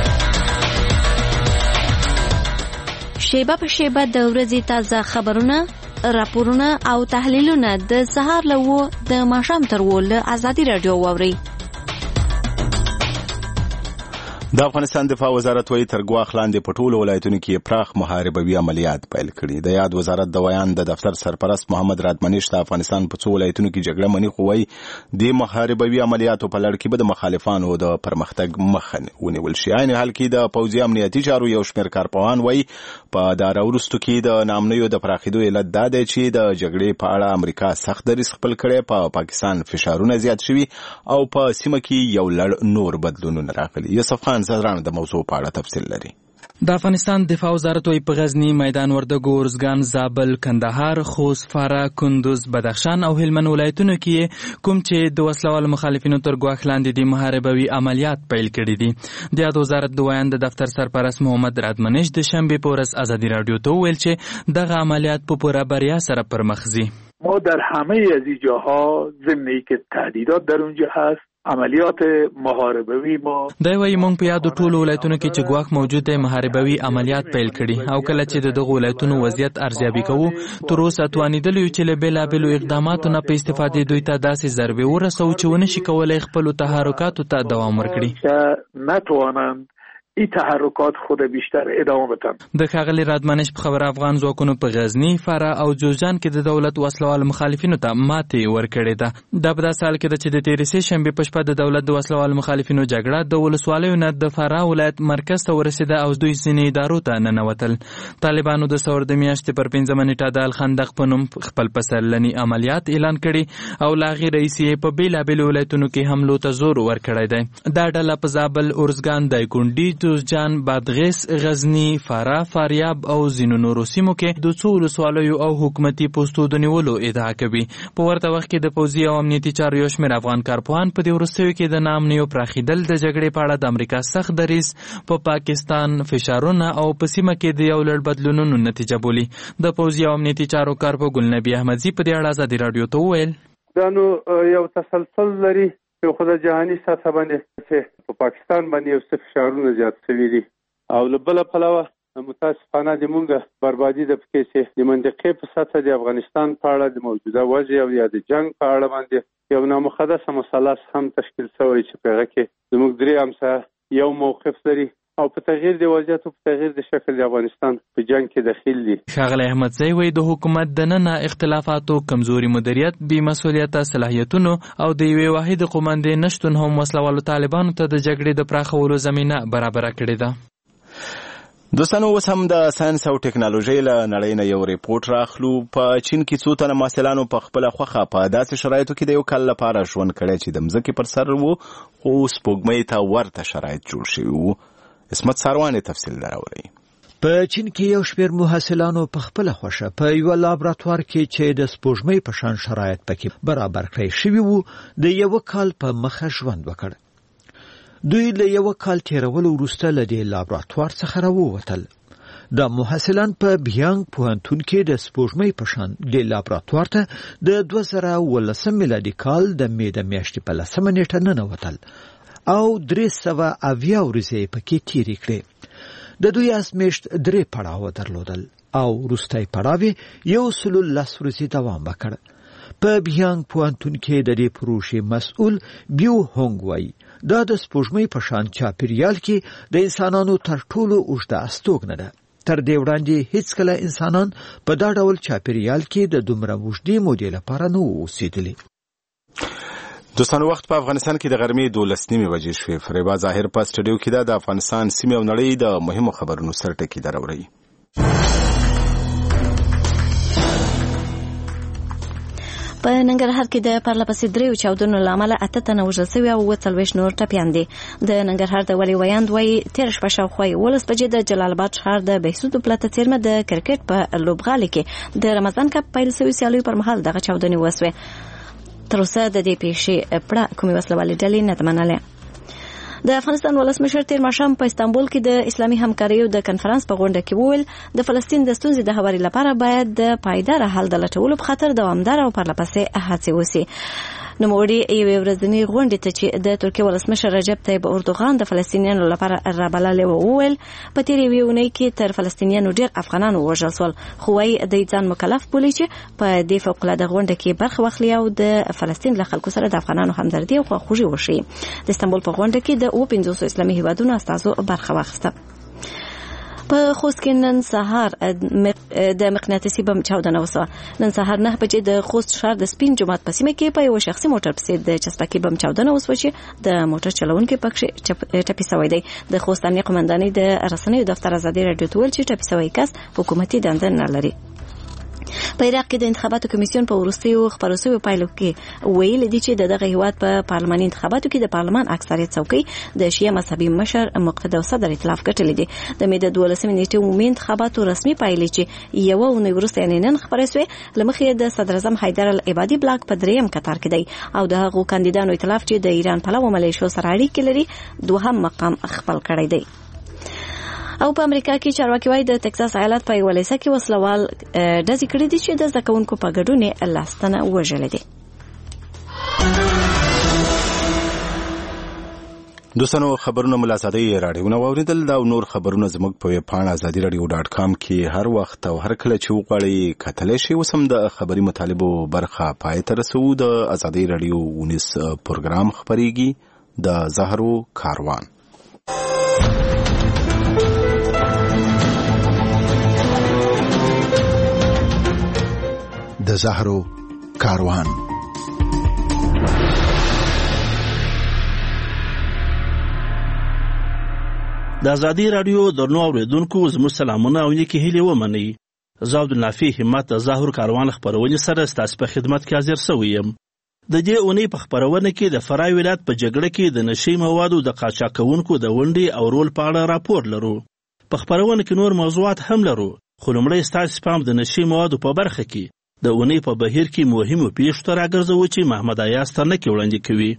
شیبه په شیبه د ورځې تازه خبرونه، راپورونه او تحلیلونه د سهار له 9 د ماښام تر 10 له ازادي راډیو واورئ. د افغانستان دفاع وزارت وايي تر ګواښ لاندې په ټولو ولایتونو کې پراخ محاربوي عملیات پیل کړي. د یاد وزارت د ویان د دفتر سرپرست محمد رادمنش د افغانستان په څو ولایتونو کې جګړه مني، خو وايي د محاربوي عملیاتو په لړ کې به د مخالفانو د پرمختګ مخه ونیول شي. عین حال کې د پوځي امنیتي چارو یو شمېر کارپوهان وايي په دا راوروستو کې د ناامنیو د پراخېدو علت دا دی چې د جګړې په اړه امریکا سخت دریځ خپل کړی، په پاکستان فشارونه زیات شوي او په سیمه کې یو لړ نور بدلونونه راغلي. یوسف خان زدران د موضوع په اړه تفصیل لري. د افغانستان دفاع وزارت وايي په غزنی، میدان وردګو، ارزګان، زابل، کندهار، خوست، فراه، کندوز، بدخشان او هلمند ولایتونو کې کوم چې د وسلوال مخالفینو تر ګواښ لاندې د محاربوي عملیات پیل کړي دي. د وزارت د ویان د دفتر سرپرست محمد رادمنش د شنبه په ورځ ازادي راډیو ته ویل چې دغه عملیات په پوره بریا سره پرمخ ځي. ما در همه از این جاها ضمن اینکه تهدیدات در اونجا هست عملیات محاربوي ما دا وایي مونږ په یادو ټولو ولایتونو کې چې ګواښ موجود دی محاربوي عملیات پیل کړي او کله چې دغه ولایتونو وضعیت ارزیابي کوو تر اوسه توانیدل یو چې له بېلابېلو اقداماتو نه په استفادې دوی ته داسې ضربې ورسوو چې ونه شي کولی خپلو تحرکاتو ته دوام ورکړي، نتوانند این تحرکات خود بیشتر ادامه بدن. د ښاغلي رادمنش په خبره افغان ځواکونو په غزنی، فراه او جوزجان کې د دولت وسلوال مخالفینو ته ماتې ورکړې ده. دا په داسې حال کې ده چې د تېرې سې شنبې په شپه د دولت د وسلوال مخالفینو جګړه د ولسوالیو نه د فراه ولایت مرکز ته ورسېده او دوی ځینې ادارو ته ننوتل. طالبانو د ثور د میاشتې پر 5 نیټه د الخندق په نوم خپل پسرلني عملیات اعلان کړي او لا غیر رئیس یې په بېلابېلو ولایتونو کې حملو ته زور ورکړی دی. دا ډله په زابل، ارزګان، دایکنډي، جوزجان، بادغیس، غزنی، فراه، فاریاب او ځینو نورو سیمو کې د څو ولسوالیو او حکومتي پوستو د نیولو ادعا کوي. په ورته وخت کې د پوځي او امنیتي چارو یو شمېر افغان کارپوهان په دې وروستیو کې د ناامنیو پراخېدل، د جګړې په اړه د امریکا سخت دریځ، په پاکستان فشارونه او په سیمه کې د یو لړ بدلونونو نتیجه بولي. د پوځي او امنیتي چارو کارپوه ګلنبي احمدزي په دې اړه ازادي راډیو ته وویل دا نو یو تسلسل لري یو خو د جهاني سطح باندې چې په پاکستان باندې یو څه فشارونه زیات شوي دي او له بله پلوه متاسفانه د مونږ بربادي د پکې چې د منطقې په سطح د افغانستان په اړه د موجوده وضع او یا د جنگ په اړه باندې یو نامقدسه مثلث هم تشکیل شوی چې په هغه کې زموږ درې امسا یو موقف لري او په تغییر د وضعیت او په تغییر د شکل د افغانستان په جنگ کې دخیل دي. ښاغلی احمدزی وایي د حکومت دننه اختلافاتو، کمزوري مدیریت، بې مسؤلیته صلاحیتونو او د یوې واحدې قومندې نشتون هم وسلوالو طالبانو ته د جګړې د پراخولو زمینه برابره کړې ده. دوستانو اوس هم د ساينس او ټکنالوژۍ له نړۍ نه یو ریپورټ راخلو. په چین کې څو تنه محصلانو په خپله خوښه په داسې شرایطو کې د یو کال لپاره ژوند کړی چې د مځکې پر سر وو خو سپوږمۍ ته ورته شرایط جوړ شوي وو. اسمت ساروانې تفصیل راوړي. په چین کې یو شمېر محصلانو په خپله خوښه په یوه لابراتوار کې چې د سپوږمۍ په شان شرایط پکې برابر کړی شوي وو د یوه کال په مخه ژوند وکړ. دوی له یوه کال تېرولو وروسته له دې لابراتوار څخه راووتل. د محصلان په بیانګ پوهنتون کې د سپوږمۍ په شان دې لابراتوار ته د 2019 میلادي کال د مې د میاشتې په 10 نیټه ننوتل او 380 ورځې پکې تیرې کړې. د دوی ازمېشت 3 پړاوه درلودل او وروستی پړاو 110 ورځې دوام وکړ. په بیانګ پوهنتون کې د دې پروژې مسؤل بیو هونګ وایي دا د سپوږمۍ په شان چاپیریال کې د انسانانو تر ټولو اوږده استوګنه ده. تر دې وړاندې هیڅکله انسانان په دا ډول چاپیریال کې د دومره اوږدې مودې لپاره نه اوسېدلي. دوستانو وخت په افغانستان کې د غرمې 12 بجې شوې. فریبا ظاهر په سټډیو کې د افغانستان سیمې او نړۍ د مهمو خبرونو سرټکی دراوړي. په ننګرهار کې د پرلپسې 3 چاودنو لامل 8 تنه وژل شوي او 40 نور ټپیان دي. د ننګرهار د ولي ویاند وایي تیر شپه شاوخوا 11 بجې د جلال آباد ښار د بهسود پلاته څیرمه د کرکټ په لوبغالي کې د رمضان کپ پیل شوی سیالیو پر مهال دغه چاودنې وسوې. تر اوسه د دې پیښې پړه کومې وسلوالې ډلې نه ده منلې. د افغانستان ولسمشر تیر ماښام په استانبول کې د اسلامي همکاریو د کنفرانس په غونډه کې وویل د فلسطین د ستونزې د هواري لپاره باید د پایدار حل د لټولو په خاطر دوامدار او پرلپسې هڅې وشي. نوموړي یوې ورځنۍ غونډې ته چې د ترکیې ولسمشر رجب طیب اردوغان د فلسطینیانو لپاره رابللی وویل په تېرې یوې اونۍ کې تر فلسطینیانو ډېر افغانان ووژل شول، خو وایي د ځان مکلف بولي چې په دې فوقالعاده غونډه کې برخه واخلي او د فلسطین له خلکو سره د افغانانو همدردي او خواخوږي وښیي. د استانبول په غونډه کې د 50 اسلامي هیوادونو استازو برخه واخیسته. په خوست کې نن سهار د مقناطیسي بم چاودنه وسوه. نن سهار 9 بجې د خوست ښار د سپین جومات په سیمه کې په یو شخصي موټر پسې د چسپاکي بم چاودنه وسوه چې د موټر چلونکي پکې ټپي شوی دی. د خوست امنیه قومندانۍ د رسنیو دفتر ازادي راډیو ته ویل چې ټپي شوی کس حکومتي دنده نه لري. په عراق کې د انتخاباتو کمیسیون په وروستیو خبرو شویو پایلو کې ویل دي چې دغه هیواد په پارلماني انتخاباتو کې د پارلمان اکثریت څوکۍ د شیعه مذهبي مشر مقتدا صدر ائتلاف ګټلې دي. د مې د 12 نیټې عمومي انتخاباتو رسمي پایلې چې یو اونۍ وروسته یعنې نن خبرې شوې لمخې د صدر اعظم حیدر العبادي بلاک په 3م قطار کې دی او د هغو کاندیدانو ائتلاف چې د ایران پلوه ملیشو سره اړیکې لري 2م مقام خپل کړی دی. او په امریکا کې چارواکي وايي د ټکساس ایالت په یو لیسه کې وسلوال ډزې کړې دي چې د زده کوونکو په ګډون یې 10 تنه وژلي دي. دوستانو خبرونه ملازادي راډیوونه واوریدل دا نور خبرونه زموږ په ویبپاڼه azadiradio.com کې هر وخت او هر کله چې وغواړئ کتلی شئ. اوس هم د خبري مطالبو برخه پای ته رسو. د ازادي راډیو 19 پروګرام خبريږي د زهرو کاروان. د زهرو کاروان. د ازادي راډیو د نو اوریدونکو زموږ سلامونه او نیکی هیله ومني. زه عبدالنافع همت د زهرو کاروان خبرونه سره ستاسو په خدمت کې حاضر شوم. د دې اونۍ په خبرونه کې د فرای ولایت په جګړه کې د نشي موادو د قاچاقونکو د ونډې او رول په اړه راپور لرو. په خبرونه کې نور موضوعات هم لرو، خو لومړی ستاسو پام د نشي موادو په برخه کې د اونۍ په بهیر کې مهمو پیښو ته راګرځو چې محمد ایاز ترنکي وړاندې کوي.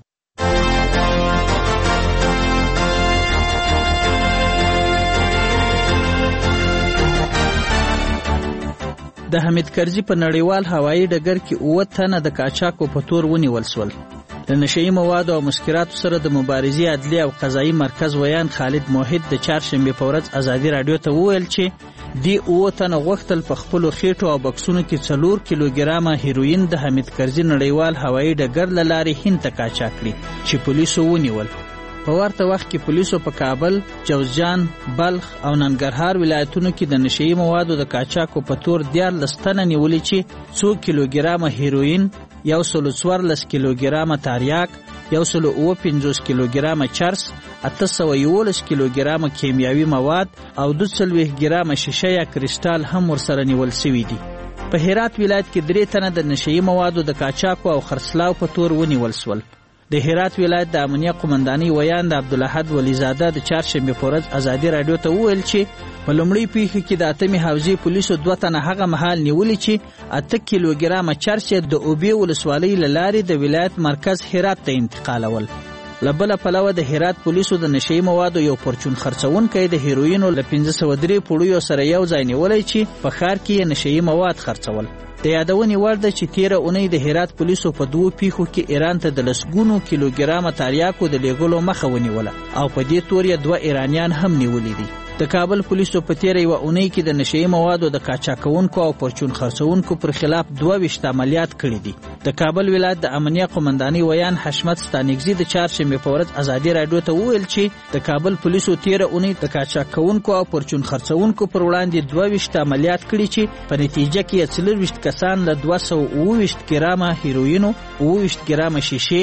د حمید کرزي په نړیوال هوایي ډګر کې 9 تنه د قاچاقو په تور ونیول شول. د نشئی موادو او مسکراتو سره د مبارزې عدلي او قضایي مرکز ویان خالد موحد د چهارشنبه په ورځ ازادي راډیو ته وویل چې دی 9 تنه غوښتل په خپل خېټو او بکسونو کې 4 کیلوګرامه هیروین د حمید کرزي نړیوال هوایي ډګر له لارې هند ته قاچاق کړي چې پولیسو ونیول. په ورته وخت کې پولیسو په کابل، جوزجان، بلخ او ننګرهار ولایتونو کې د نشئی موادو د قاچاقو په تور 14 تنه نیولې چې 2 کیلوګرامه هیروین، 114 کیلوګرامه تاریاک، 150 کیلوګرامه چرس، 811 کیلوګرامه کیمیاوي مواد او 200 ګرامه شیشه یا کریسټال هم ورسره نیول شوي دي. په هرات ولایت کې 3 تنه د نشئی موادو د قاچاقو او خرڅلاو په تور ونیول شول. د هرات ولایت د امنیه قومندانۍ ویان د عبدالاحد ولیزاده د چهارشنبه په ورځ ازادي راډیو ته وویل چې په لومړۍ پیښه کې د اتمې حوزې پولیسو 2 تنه هغه مهال نیولي چې 8 کیلوګرامه چرس د اوبې ولسوالۍ له لارې د ولایت مرکز هرات ته انتقالول. له بله پلوه د هرات پولیسو د نشئی موادو یو پرچون خرڅونکی د هیروینو له 503 پوړیو سره یو ځای نیولی چې په ښار کې یې نشئی مواد خرڅول. د یادونې وړ ده چې تیره اونۍ د هرات پولیسو په 2 پیښو کې ایران ته د لسګونو کیلوګرامه تریاکو د لیږلو مخه ونیوله او په دې تور یې 2 ایرانیان هم نیولي دي. د کابل پولیسو په تیره یوه اونۍ کې د نشه یي موادو د قاچاقونکو او پرچون خرڅونکو پر خلاف 22 عملیات کړي دي. د کابل ولایت د امنیه قومندانۍ ویان حشمت ستانګزي د چهارشنبې په ورځ ازادي راډیو ته وویل چې د کابل پولیسو تیره اونۍ د قاچاقونکو او پرچون خرڅونکو پر وړاندې 22 عملیات کړي چې په نتیجه کې 40 کسان له 229 ګرامه هیروینو، 29 ګرامه شیشې،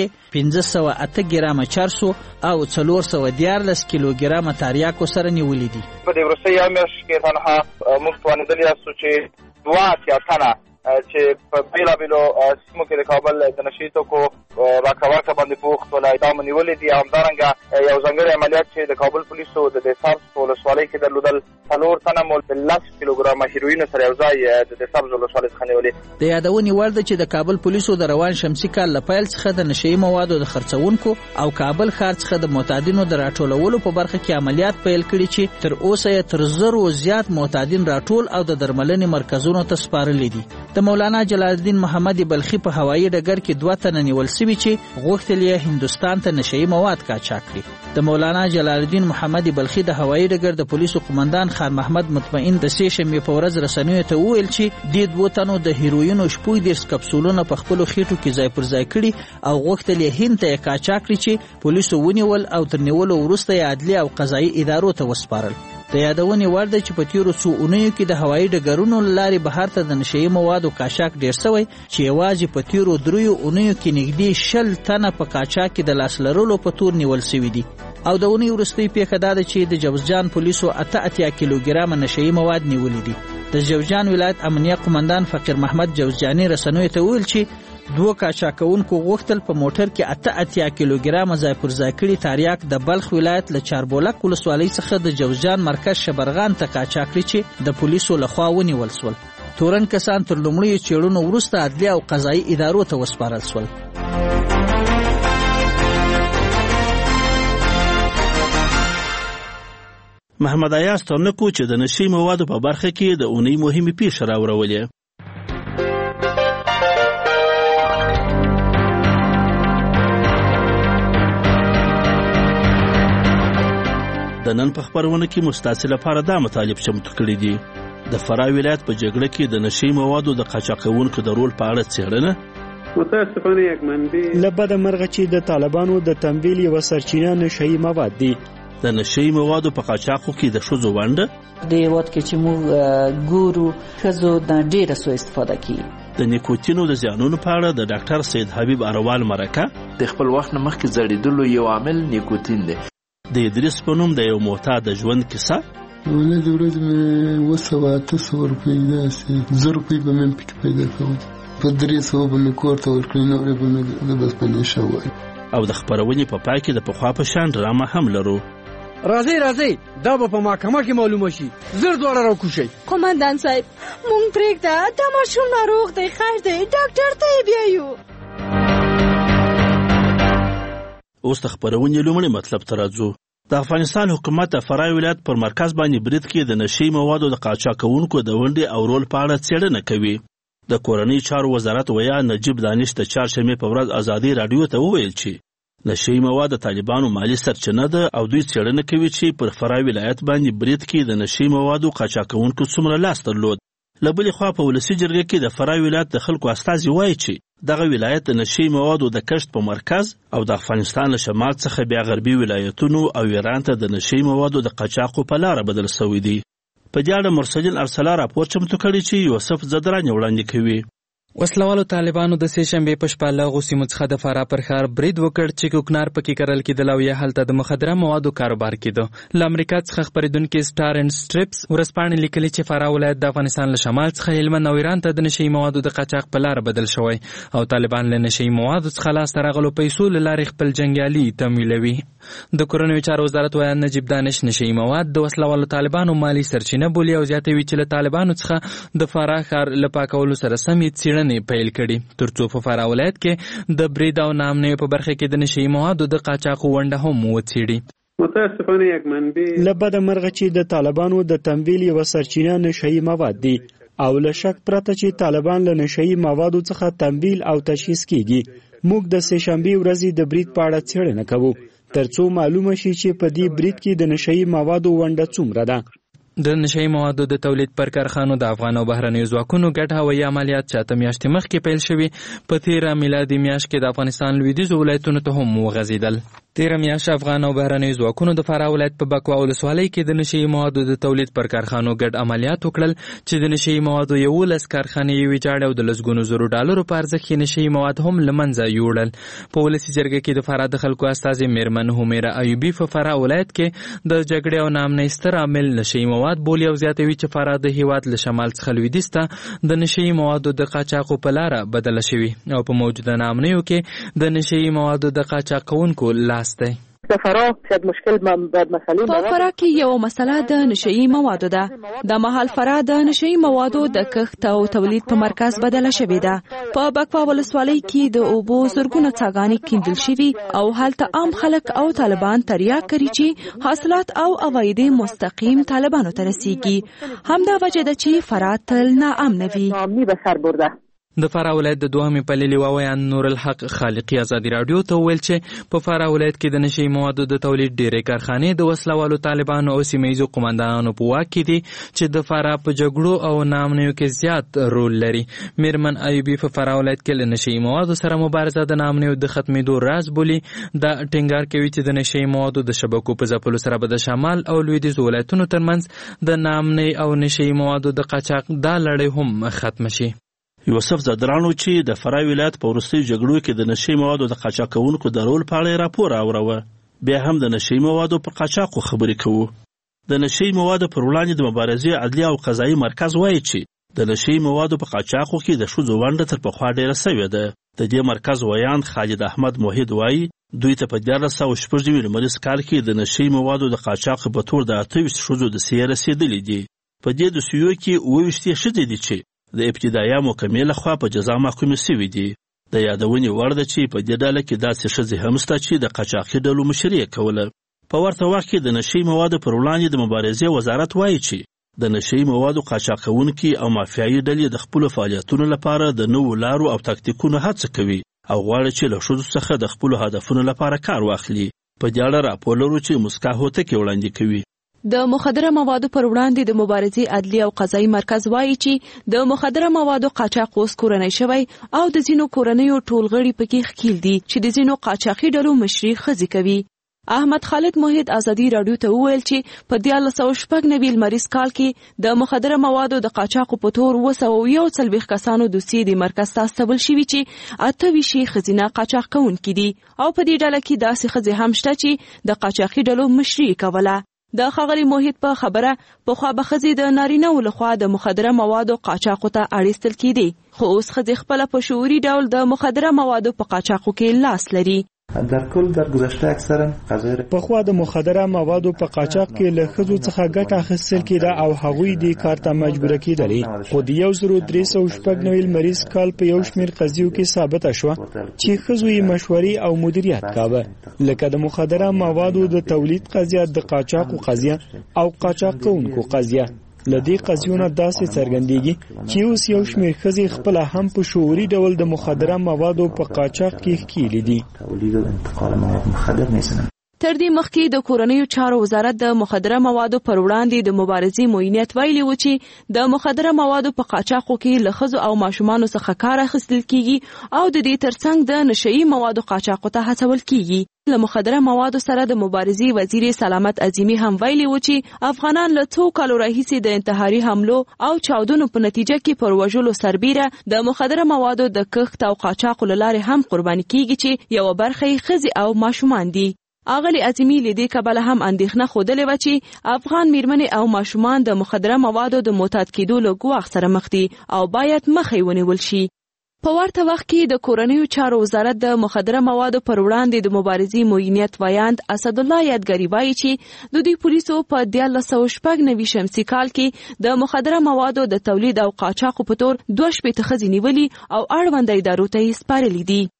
508 ګرامه چرسو او 414 کیلوګرامه تریاکو سره نیولې دي. په دې وروستۍ یو میاشت کې تنها موږ توانېدلي یاستو چې 2 تنه چې په بیلابیلو سیمو کې د کابل د نشې توکو راکړه باندې بوخت ولا اعدام نیولې دي. همدارنګه یو ځانګړی عملیات چې د کابل پولیسو د دساب ولسوالۍ کې درلودل 4 تنه مول 10 کیلوګرام هیروین سره یو ځای د دساب ولسوالۍ څخه نیولې. د یادونې وړ ده چې د کابل پولیسو د روان شمسي کال له پیل څخه د نشه یي موادو د خرڅونکو او کابل ښار څخه د معتادینو د راټولولو په برخه کې عملیات پیل کړي چې تر اوسه یې تر 1000 زیات معتادین راټول او د درملنې مرکزونو ته سپارلي دي. د مولانا جلال الدین محمد بلخي په هوایي ډګر کې 2 تنه نیول شوي چې غوښتل یې هندوستان ته نشه یي مواد قاچاق کړي. د مولانا جلال الدین محمد بلخي د هوایي ډګر د پولیسو قومندان خان محمد مطمئن د سې شنبې په ورځ رسنیو ته وویل چې د 2 تنو د هیروینو 14 کپسولونه په خپل خېټو کې ځای پر ځای کړي او غوښتل یې هند ته قاچاق کړي چې پولیسو ونیول او تر نیولو وروسته یې عدلي او قضایي ادارو ته وسپارل. د یادونې وړ ده چې په تیرو څو اونیو کې د هوایي ډګرونو لارې بهر ته د نشه یي موادو قاچاق ډیر شوی چې یوازې په تیرو 3 اونیو کې نږدې 60 تنه په قاچاق کې د لاس لرلو په تور نیول شوي دي. او د اونۍ وروستۍ پیښه دا ده چې د جوزجان پولیسو 88 کیلوګرام نشه یي مواد نیولي دي. د جوزجان ولایت امنیه قومندان فقیر محمد جوزجاني رسنیو ته ویل چې 2 قاچاقونکو غوښتل په موټر کې 88 کیلوګرام ځای پر ځای کړي تریاک د بلخ ولایت له چاربولک ولسوالۍ څخه د جوزجان مرکز شبرغان ته قاچاق کړي چې د پولیسو لخوا ونیول شول. تورن کسان تر لومړیو چېړنو وروسته عدلي او قضایي ادارو ته وسپارل شول. محمد ایاز ترنکو چې د نشي موادو په برخه کې د اونۍ مهمه پیښه راوړولې. د نن په خبرونه کې مستعصل لپاره دا مطالب چمتو کړی دي. د فراه ولایت په جګړه کې د نشي موادو د قاچاقونکو د رول په اړه څېړنه. متاسفانه یک منبع لبد مرغه چې د طالبانو د تمویل یو سرچینه نشي مواد دي. د نشي موادو په قاچاقو کې د ښځو ونډه د وخت کې چې موږ ګورو ښځو د ډېره سو استفاده کوي. د نیکوتینو د زیانونو په اړه د ډاکټر سید حبیب اروال مرکه. د خپل وخت نه مخکې زړېدلو یو عامل نیکوتین دی. د ادریس په نوم د یو معتاد د ژوند کیسه. ولې د ورځې مې 200 روپۍ داسې 1000 روپۍ به مې پکې پیدا کوم. په 300 به مې کور ته ورکړې نورې به مې بس په نشه وای. او د خبرونې په پای کې د پخوا په شان ډرامه هم لرو. راځي دا به په محکمه کې معلومه شي. زر دواړه راکوشئ. قومندان صاحب مونږ پرېږده دا ماشوم ناروغ دی خیر دی ډاکټر ته یې بیایو. اوس د خبرونې لومړی مطلب ته راځو. د افغانستان حکومت د فراه ولایت پر مرکز باندې برید کې د نشي موادو د قاچاقونکو د ونډې او رول په اړه څېړنه کوي. د کورنۍ چارو وزارت ویا نجیب دانش د چهارشنبې په ورځ ازادي راډیو ته وویل چې نشي مواد د طالبانو مالی سرچینه ده او دوی څېړنه کوي چې پر فراه ولایت باندې برید کې د نشي موادو قاچاقونکو څومره لاس درلود. له بلې خوا په ولسي جرګه کې د فراه ولایت د خلکو استازي وایي چې دغه ولایت د نشي موادو د کښت په مرکز او د افغانستان له شمال څخه بیا غربي ولایتونو او ایران ته د نشي موادو د قاچاقو په لاره بدل شوی دی. په دې اړه مرسل ارسلا راپور چمتو کړی چې یوسف زدران وړاندې کوي. وسلوالو طالبانو د سې شنبې په شپه له غوسیمو څخه د فراه پر ښار برید وکړ چې کوکنار پکې کرل کېدل او یا هلته د مخدره موادو کاروبار کېده. له امریکا څخه خپرېدونکي سټار اینډ سټریپس ورځپاڼې لیکلي چې فراه ولایت د افغانستان له شمال څخه هلمند او ایران ته د نشي موادو د قاچاق په لاره بدل شوی او طالبان له نشي موادو څخه لاسته راغلو پیسو له لارې خپل جنګیالي تمویلوي. د کورنیو چارو وزارت ویان نجیب دانش نشي مواد د وسلوالو طالبانو مالی سرچینه بولي او زیاتوي چې له طالبانو څخه د فراه ښار له پاکولو سره سمې څېړنې پیل کړي ترڅو په فراه ولایت کې د برید او نامنیو په برخه کې د نشي موادو د قاچاقو ونډه هم وڅېړي. متاسفانه یک منبع لبد مرغه چې د طالبانو د تمویل یو سرچینه نشي مواد دي. او له شک پرته چې طالبان له نشئی موادو څخه تمویل او تشخیص کیږي. موږ د سه شنبه ورځې د برید په اړه څېړنه کوو ترڅو معلومه شي چې په دې برید کې د نشئی موادو ونډه څومره ده. د نشئی موادو د تولید پر کارخانو د افغان او بهرنیو ځواکونو ګډ هوایي عملیات 6 میاشتې مخکې پیل شوي. په تیره میلادي میاشت کې د افغانستان لویدیځو ولایتونو ته هم وغځېدل. تیره میاشت افغان او بهرنیو ځواکونو د فراه ولایت په بکوا ولسوالۍ کې د نشئی موادو د تولید پر کارخانو ګډ عملیات وکړل چې د نشئی موادو 11 کارخانې ویجاړې او د لسګونو زرو ډالرو په ارزښت کې نشئی مواد هم له منځه یوړل. په ولسي جرګه کې د فراه د خلکو استازي میرمن همیره ایوبي په فراه ولایت کې د جګړې او ناامنۍ ستر عامل نشئی مواد بولي او زیاتوي چې فراه د هیواد له شمال څخه لویدیځ ته د نشئی موادو د قاچاقو په لاره بدله شوي او په موجوده ناامنیو کې د نشئی موادو د قاچاق کوونکو لاس دی. په فراه کې یو مسله د نشئی موادو ده. د مهال فراه د نشئی موادو د کښت او تولید په مرکز بدله شوې ده. په بکوا ولسوالۍ کې د اوبو زرګونه څاګانې کیندل شوي او هلته عام خلک او طالبان تریاک کوي چې حاصلات او عواید مستقیم طالبانو ته رسیږي. همدا وجه ده چې فراه تل ناامن وي. د فراه ولایت د دوهمې پلې لیوه نور الحق خالقي ازادي راډیو ته وویل چې په فراه ولایت کې د نشئی موادو د تولید ډېرې کارخانې د وسلوالو طالبانو او سیمه ییزو قومندانانو په واک کې دي چې د فراه په جګړو او ناامنیو کې زیات رول لري. میرمن ایوبي په فراه ولایت کې له نشئی موادو سره مبارزه د ناامنیو د ختمېدو راز بولي. دا ټینګار کوي چې د نشئی موادو د شبکو په ځپلو سره به د شمال او لویدیځو ولایتونو ترمنځ د ناامنۍ او نشئی موادو د قاچاق دا لړۍ هم ختم شي. یوسف زدرانو چې د فراه ولایت په وروستیو جګړو کې د نشئی موادو د قاچاق کوونکو د رول په اړه راپور اوروه. بیا هم د نشئی موادو په قاچاقو خبرې کوو. د نشئی موادو پر وړاندې د مبارزې عدلي او قضایي مرکز وایي چې د نشئی موادو په قاچاقو کې د ښځو ونډه تر پخوا ډېره سوې ده. د دې مرکز ویان خالد احمد موحد وایي دوی ته په 1996 لمریز کال کې د نشئی موادو د قاچاق په تور د 28 ښځو د سیې رسېدلي دي. په دې دوسیو کې 28 ښځې دي چې د ابتدایه محکمې لخوا په جزا محکومې شوي دي. د یادونې وړ ده چې په دې ډله کې داسې ښځې هم شته چې د قاچاقي ډلو مشري کوله. په ورته وخت کې د نشئی موادو پر وړاندې د مبارزې وزارت وایي چې د نشئی موادو قاچاق کوونکي او مافیایي ډلې د خپلو فعالیتونو لپاره د نوو لارو او تاکتیکونو هڅه کوي او غواړي چې له ښځو څخه د خپلو هدفونو لپاره کار واخلي. په دې اړه راپور لرو چې مسکا هوتکي وړاندې کوي. د مخدره موادو پر وړاندې د مبارزې عدلي او قضایي مرکز وایي چې د مخدره موادو قاچاق اوس کورنۍ شوی او د ځینو کورنیو ټول غړي پکې ښکیل دي چې د ځینو قاچاقي ډلو مشري ښځې کوي. احمد خالد موحد ازادي راډیو ته وویل چې په 1996 لمریز کال کې د مخدره موادو د قاچاقو په تور 241 کسانو دوسیې د مرکز ته استول شوي چې 28 ښځینه قاچاق کوونکي دي او په دې ډله کې داسې ښځې هم شته چې د قاچاقي ډلو مشري کوله. د ښاغلي موحد په خبره پخوا به ښځې د نارینه‌و لخوا د مخدره موادو قاچاقو ته اړیستل کېدې، خو اوس ښځې خپله په شعوري ډول د مخدره موادو په قاچاقو کې لاس لري. در گذشته اکثرا قضایي پخوا د مخدره موادو په قاچاق کې له ښځو څخه ګټه اخیستل کېده او هغوی دې کار ته مجبوره کېدلې. خو د 1396 لمریز کال په یو شمېر قضیو کې ثابته شوه چې ښځو یې مشورې او مدیریت کاوه، لکه د مخدره موادو د تولید قضیه، د قاچاقو قضیه او قاچاق کوونکو قضیه. لدې قضیونه داسې څرګندېږي چې اوس یو شمېر ښځې خپله هم په شعوري ډول د مخدره موادو په قاچاق کې ښکېلې دي. تر دې مخکې د کورنیو چارو وزارت د مخدره موادو پر وړاندې د مبارزې معینیت ویلي و چې د مخدره موادو په قاچاقو کې له ښځو او ماشومانو څخه کار اخیستل کیږي او د دې ترڅنګ د نشئی موادو قاچاقو ته هڅول کیږي. له مخدره موادو سره د مبارزې وزیر سلامت عظیمی هم ویلي و چې افغانان له څو کالو راهیسې د انتحاري حملو او چاودنو په نتیجه کې پر وژلو سربیره د مخدره موادو د کښت او قاچاقو له لارې هم قرباني کیږي چې یوه برخه یې ښځې او ماشومان دي. اغلی عظیمی له دې کبله هم اندېښنه ښودلې وه چې افغان میرمنې او ماشومان د مخدره موادو د معتاد کېدو له ګواښ سره مخ دي او باید مخه یې ونیول شي. په ورته وخت کې د کورنیو چارو وزارت د مخدره موادو پر وړاندې د مبارزې معینیت ویاند اسدالله یادګاري وایي چې د دوی پولیسو په 1996 شمسي کال کې د مخدره موادو د تولید او قاچاقو په تور 2 ښځې نیولي او اړونده ادارو ته یې سپارلي دي.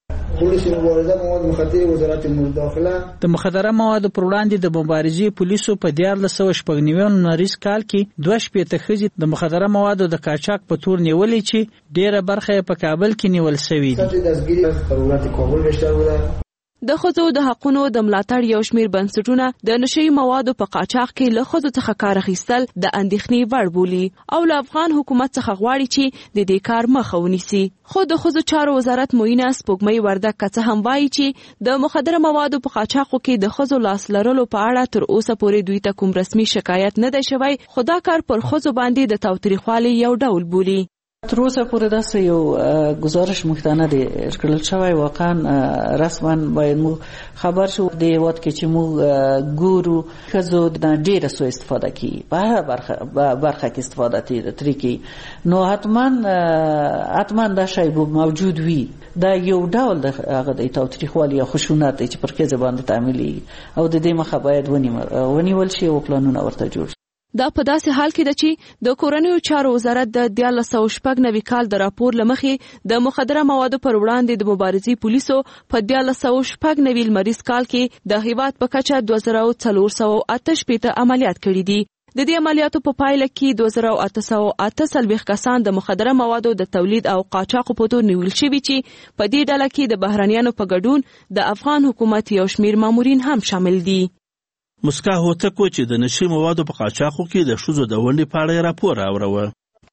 پولیس مبارزه مواد مخدره وزارت امور داخله د مخدره موادو پر وړاندې د مبارزې پولیسو په 1499 مریض کال کې 2 ښځې د مخدره موادو د قاچاق په تور نیولې چې ډیره برخه په کابل کې نیول شوې دي. دستګیری په ولایت کابل بیشتر بوده. د ښځو د حقونو د ملاتړ یو شمېر بنسټونه د نشهیي موادو په قاچاق کې له ښځو څخه کار اخیستل د اندېښنې وړ بولي او له افغان حکومت څخه غواړي چې د دې کار مخه ونیسي. خو د ښځو چارو وزارت معینه سپوږمۍ وردګ که څه هم وایي چې د مخدره موادو په قاچاقو کې د ښځو لاس لرلو په اړه تر اوسه پورې دوی ته کوم رسمي شکایت نه دی شوی، خو دا کار پر ښځو باندې د تاوتریخوالي یو ډول بولي. تر اوسه پورې داسې یو گزارش موږ ته نه دی ورکړل شوی. واقعا رسما باید موږ خبر شو د هېواد کې چې موږ ګورو ښځو د ډېره سوء استفاده کوي، په هره برخه کې استفاده ترې کوي، نو حتما دا شی موجود وي. دا یو ډول د هغه د تاوتریخوالي یا خشونت دی چې پر ښځې باندې تعمیلېږي او د دې مخه باید ونیول شي او پلانونه ورته جوړ شي. دا په داسې حال کې ده چې د کورنیو چارو وزارت د 1496 کال د راپور له مخې د مخدره موادو پر وړاندې د مبارزې پولیسو په 1496 لمریز کال کې د هیواد په کچه 2488 عملیات کړي دي. د دې عملیاتو په پایله کې 2848 کسان د مخدره موادو د تولید او قاچاق په تور نیول شوي چې په دې ډله کې د بهرنیانو په ګډون د افغان حکومت یو شمېر مامورین هم شامل دي. مسکا هوتک چې د نشي موادو په قاچاقو کې د ښځو د ونډې په اړه راپور راوړو.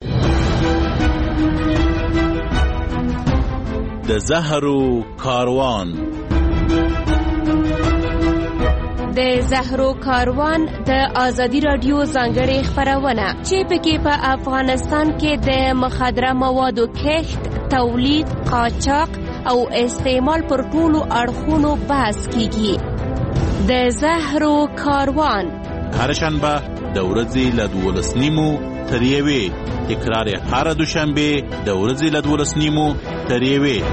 د زهرو کاروان. د زهرو کاروان د ازادي رادیو ځانګړې خپرونه چې پکې په افغانستان کې د مخدره موادو کښت، تولید، قاچاق او استعمال پر ټولو اړخونو بحث کیږي. د زهرو کاروان هر شنبه د ورځې له 12:30 تر 1 تکرار هر دوشنبه د ورځې له 12:30 تر 1.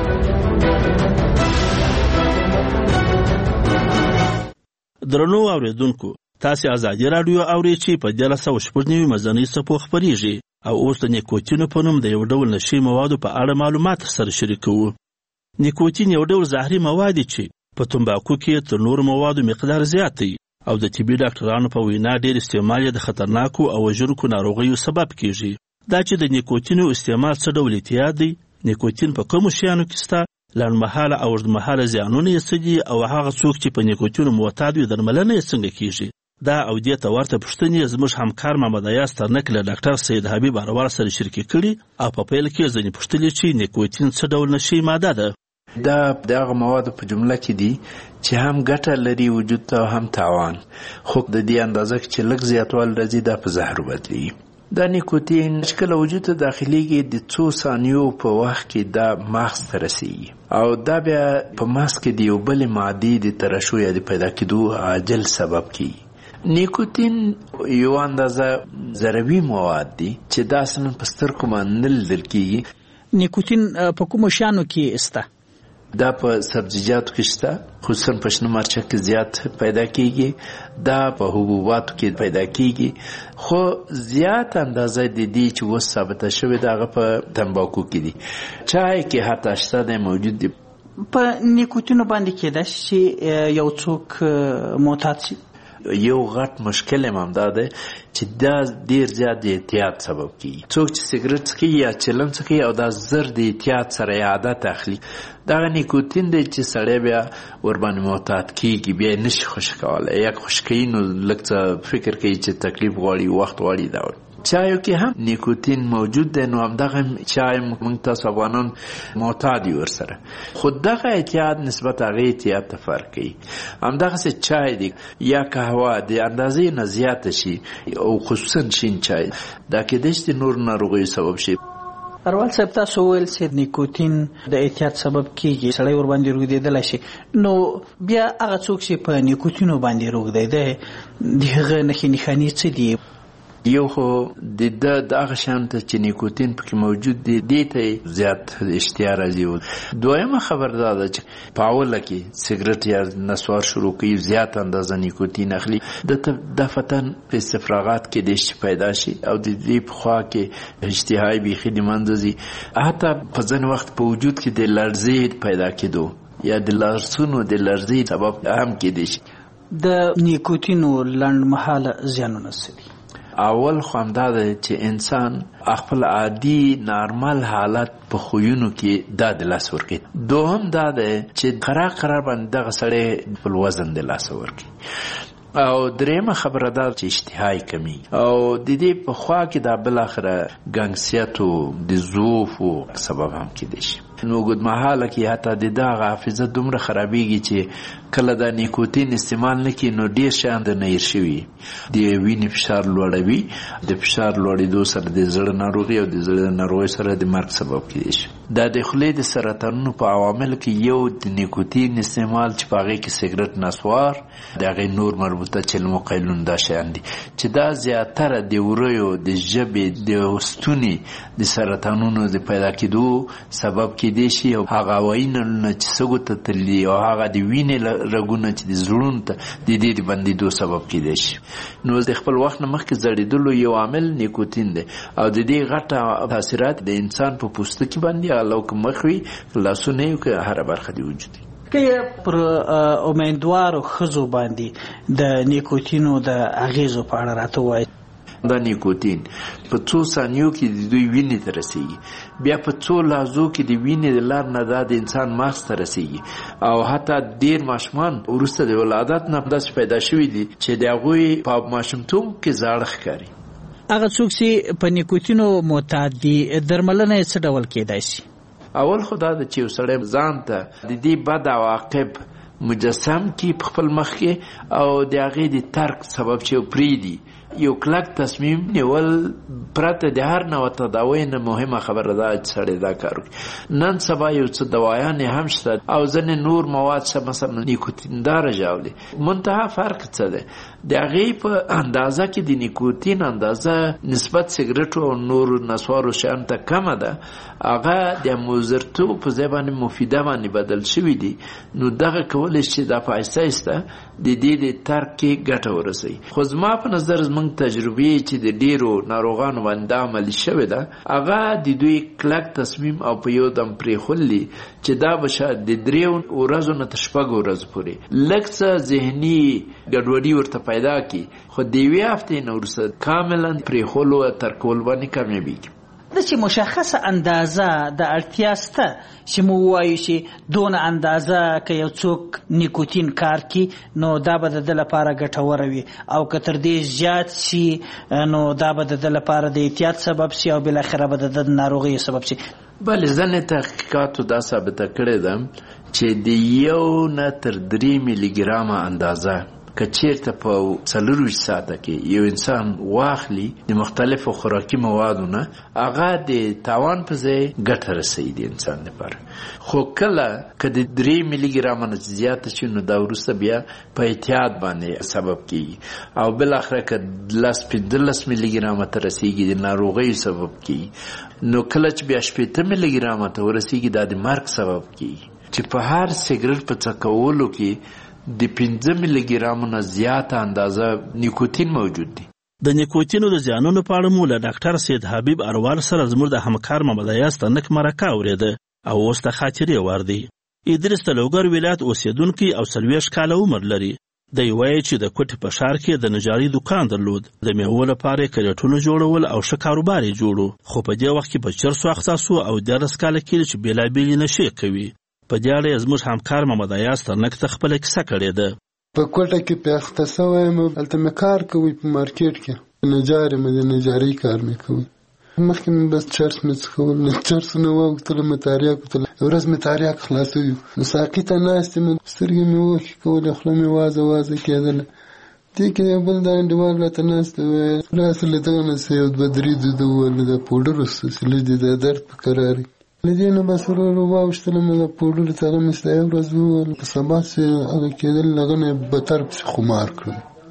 درنو اوریدونکو، تاسو ازادي رادیو اورئ چې په 1490 مزنی صفو خبريږي او اوس د نیکوتین په نوم د یو ډول نشي موادو په اړه معلومات سره شریکوو. نیکوتین یو ډول زهري مواد دی چې په تمباکو کې تر نورو موادو مقدار زیات دی او د طبي ډاکټرانو په وینا ډېر استعمال د خطرناکو او وژونکو ناروغیو سبب کیږي. دا چې د نیکوتینو استعمال څه ډول اعتیاد دی، نیکوتین په کومو شیانو کې شته، لنډمهاله او اوږدمهاله زیانونه یې څه دي او هغه څوک چې په نیکوتینو معتاد وي درملنه یې څنګه کیږي. دا او دې ته ورته پوښتنې زموږ همکار محمد ایاز ترنک له ډاکټر سید حبیب اروار سره شریکې کړي او په پیل کې ځینې پوښتلې چې نیکوتین څه ډول نشي ماده ده. دا دغه مواد په جمله کې دي چې هم ګټه لري وجود ته هم تاوان، خو د دې اندازه چې لږ زیاتوال راځي دا په زهرو بدلیږي. دا نیکوتین چې کله وجود ته داخليږي د څو ثانیو په وخت کې دا مغز ته رسیږي او دا بیا په مغز کې د یو بل مادې د ترشح یا د پیدا کېدو عاجل سبب کیږي. نیکوتین یو اندازه ضربي مواد دي چې دا اصلا په سترګو باندې نه لیدل کیږي. نیکوتین په کومو شیانو کې شته؟ دا په سبزیجاتو کې شته، خصوصا په شنه مرچک کې زیات پیدا کیږي. دا په حبوباتو کې پیدا کیږي، خو زیات اندازه د دې چې اوس ثابته شوې ده هغه په تمباکو کې دي. چای کې حتی شته دی، موجود دي. په نیکوتینو باندې کېدای شي چې یو څوک معتاد شي. یو غټ مشکل هم دا دی چې دا ډیر زیات د احتیاط سبب کیږي. څوک چې سیګریټ څکي یا چلم څکي او دا زر د احتیاط سره عادت اخلي، دا نیکوتین دی چې سړی بیا ورباندې معتاد کیږي، بیا نشي خوش کولی. یا خوش کوي نو لږ څه فکر کوي چې تکلیف غواړي، وخت غواړي. دا چایو کې هم نیکوتین موجود دی، نو همدغه چای موږ تاسو افغانان معتاد یو ورسره، خو دغه احتیاط نسبت هغې احتیاط ته فرق کوي. همدغسې چای دی یا قهوه د اندازې نه زیاته شي او خصوصا شین چای، دا کېدای شي د نورو ناروغیو سبب شي. اروال صاحب تاسو ویل چې نیکوتین د احتیاط سبب کیږي، سړی ور باندې روږدېدلی شي، نو بیا هغه څوک چې په نیکوتینو باندې روږدی دی د هغه نښې نښانې څه دي؟ یو خو د دغه شان ته چې نیکوتین پکې موجود دی دې ته زیات اشتها راځي. دویمه خبر دا ده چې په اوله کې سګرټ یا نسوار شروع کوي زیات اندازه نیکوتین اخلي د فتن په استفراغات کې د شي پیدا شي او د دې په خوا کې اشتهای بیخي د منځي حتی په ځین وخت په وجود کې د لړزې پیدا کېدو یا د لارسونو د لړزې سبب هم کېدی شي. د نیکوتینو لنډمهاله زیانونه څه دي؟ اول خو همدا ده چې انسان خپل عادي نارمل حالت په خویونو کې دا د لاس ورکوي. دوهم دا ده چې قرار باندې دغه سړی خپل وزن د لاس ورکوي. او دریمه خبره دا چې اشتهای کمی او د دې په خوا کې دا بل اخره ګنګسیت او د ضعف سبب هم کېدی شي. نو اوږدمهاله کې حتی د دغه حافظه دومره خرابېږي چې کله دا نیکوتین استعمال نه کړي نو ډېر شیان درنه هېر شوي. د وینې فشار لوړوي، د فشار لوړېدو سره د زړه ناروغي او د زړه ناروغۍ سره د مرګ سبب کېدی شي. دا د خولې د سرطانونو په عواملو کې یو د نیکوتین استعمال چې په هغې کې سګرټ، نسوار، د هغې نور مربوطه چلم و قیلون دا شیان دي چې دا زیاتره د وریو، د ژبې، د ستوني د سرطانونو د پیدا کېدو سبب کېدی شي. او هغه هوایي نلونه چې سږو ته تللي او هغه د وینې رګونه چې د زړونو ته د دې د بندېدو سبب کېدی شي. نو د خپل وخت نه مخکې زړېدلو یو عامل نیکوتین دی او د دې غټه تاثیرات د انسان په پوستکي باندې لو که مخ وي، لاسونه یې که هره برخه د وجود وي. که پر امیدوارو ښځو باندې د نیکوتینو د اغیزو په اړه راته ووایي. دا نیکوتین په څو ثانیو کې د دوی وینې ته رسیږي، بیا په څو لحظو کې د وینې د لار نه دا د انسان مغز ته رسیږي او حتی ډېر ماشومان وروسته د ولادت نه داسې پیدا شوي دي چې د هغوی په ماشومتوب کې زاړه ښکاري. هغه څوک چې په نیکوتینو معتاد دي درملنه یې څه ډول کېدای شي؟ اول خو دا ده چې یو سړی ځان ته د دې بد عواقب مجسم کړي په خپل مخ کې او د هغې د ترک سبب چې پرېږدي. یو کلک تصمیم نیول پرته د هر نوع تداوی نه مهمه خبره ده چې سړی دا کار وکړي. نن سبا یو څه دوايانې هم شته او ځینې نور مواد څه مثلا نیکوتینداره ژاولي. منتها فرق څه دی؟ د هغې په اندازه کې د نیکوتین اندازه نسبت سګرټو او نور نسوارو شیانو ته کمه ده. هغه د مضرتوب په ځای باندې مفیده باندې بدل شوي دي. نو دغه کولی شي دا په آهسته آهسته د دې د ترک کې ګټه ورسوي. خو زما په نظر زموږ تجربې چې د ډیرو ناروغانو باندې عملي شوې ده هغه د دوی کلک تصمیم او په یو دم پرېښولي چې دا به شاید د 3 ورځو نه تر 6 ورځو پورې لږ څه ذهني ګډوډي ورته پیدا کړي، خو د یوې هفتې نه وروسته کاملا پرېښولو او ترکول باندې کامیابېږي. د چې مشخصه اندازه د اړتیا سته چې مو ووایو چې دونه اندازه که یو څوک نیکوتین کار کړي نو دا به د ده لپاره ګټوره وي او که تر دې زیات شي نو دا به د ده لپاره د احتیاط سبب شي او بالاخره به د ده د ناروغیو سبب شي. بله ځینې تحقیقاتو دا ثابته کړې ده چې د 1 نه تر 3 میلي ګرامه اندازه که چیرته په 24 ساعته کې یو انسان واخلي د مختلفو خوراکي موادو نه هغه د تاوان په ځای ګټه رسوي د انسان لپاره. خو کله که د 3 میلي ګرامه نه زیاته شي نو دا وروسته بیا په احتیاط باندې سبب کیږي او بالاخره که 10-15 میلي ګرامه ته رسیږي د ناروغیو سبب کیږي. نو کله چې بیا 18 میلي ګرامه ته ورسیږي دا د مرګ سبب کیږي چې په هر سګرټ په څکولو کې د 15 میلي ګرامو نه زیاته اندازه نیکوتین موجود دی. د نیکوتینو د زیانونو په اړه مو له ډاکټر سید حبیب اروال سره زموږ د همکار محمد ایاز تنک مرکه اورېده او اوس د خاطرې وړ دی. ادریس د لوګر ولایت اوسیدونکی او 40 کاله عمر لري. دی وایي چې د کوټې په ښار کې د نجاري دکان درلود. د میوو لپاره یې کرېټونه جوړول او ښه کاروبار یې جوړو، خو په دې وخت کې په چرسو اخته سو او 13 کاله کېږي چې بېلابېلې نشې کوي. په دې اړه یې زموږ همکار محمد ایاز ترنک ته خپله کیسه کړې ده. په کوټه کې په اخته سوی یم، هلته مې کار کوي په مارکیټ کې، نجار یم، د نجارۍ کار مې کوي. مخکې مې بس چرس مې څښول، له چرسو نه واوښتله مې تریاک وتله، ورځ مې تریاک خلاصوي، نو ساقي ته ناست یم، سترګې مې اوښکې کولې، خوله مې وازه وازه کېدله. دې کې یو بل دا انډیوال راته ناست وویل راسه له دغه نه څه 2-3 دود وویل د پوډر وڅښه لږ دې دا درد په کرار کړي. له دې نه بس ورو واوښتلم د پوډر ته، هغه مې یوه ورځ وویل په سبا چې هغه کېدل هغه نه یې بدتر پسې خمار کړم.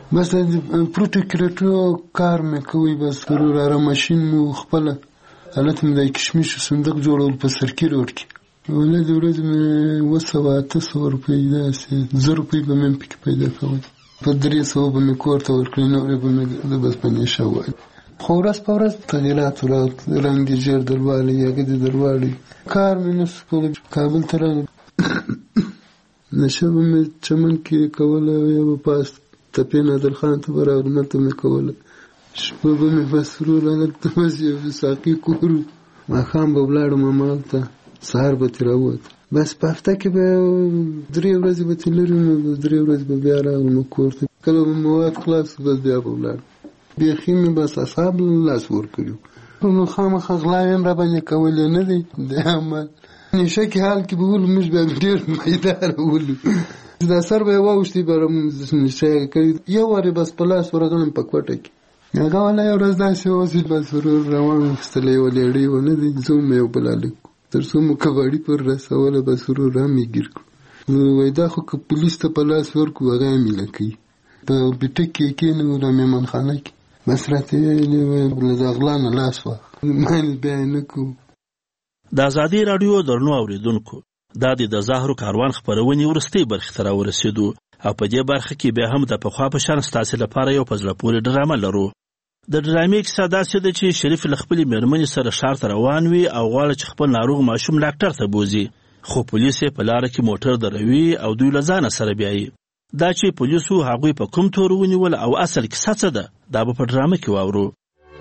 بس پروتوکریټو کار مې کوي، بس وراره ماشین مو خپله هلته مې د کشمیشو صندوق جوړول په سرکي روډ کې. ولې د ورځې مې 700 روپۍ داسې 1000 روپۍ به مې پکې پیدا کول، په 300 به مې کور ته ورکړې، نورې به مې بس په نشه وایي. خو ورځ په ورځ تغییرات راغلل، رنګ دې ژر دروالی، هغه دې دروالی، کار مې نسو کولی. کابل ته راغلم، نشه به مې چمن کې کوله، یا به پاس تپې نادر خان ته به راغلم، هلته مې کوله. شپه به مې بس رول هلته بس یو ساقي کور و، ماښام به ولاړم همالته، سهار به ترې راووت. بس په هفته کې به 3 ورځې به ترې لرې وم، 3 ورځې به بیا راغلم کور ته. کله به مواد خلاص بس بیا به ولاړم. بیخي مې بس اصحاب لاس ورکړي وو، نو خامخا غلا هم راباندې کولې نه دی د عمل. نشه کې حال کې به ولو موږ بیا ډېر میدان ولو، دا سر به یې واوښتې به نشه یې کړي. یو وارې بس په لاس ورغلم په کوټه کې، هغه والا یو ورځ داسې اوسېد، بس ورور روان اخیستلی یوه لیړۍ ونه دی، زه مې یو بل هلک تر څو مو کباړي پر رسوله، بس ورور هم یې ګیر کړو. وایي دا خو که پولیس ته په لاس ورکړو هغه یې میله کوي. په بیټک کې کېنولو مېمانخانه کې، بس راته ویلې له غلا نه لاس واخله، مال بیا یې نه کوو. د ازادي راډیو درنو اورېدونکو، دا د زهرو کاروان خپرونې وروستۍ برخې ته راورسېدو، او په دې برخه کې بیا هم د پخوا په شان ستاسې لپاره یو په زړه پورې ډرامه لرو. د ډرامې کیسه داسې ده چې شریف له خپلې مېرمنې سره ښار ته روان وي او غواړي چې خپل ناروغ ماشوم ډاکټر ته بوځي، خو پولیس یې په لاره کې موټر دروي او دوی له ځانه سره بیایي. دا چې پولیسو هغوی په کوم تور ونیول او اصل کیسه څه ده، دا به په ډرامه کې واورو.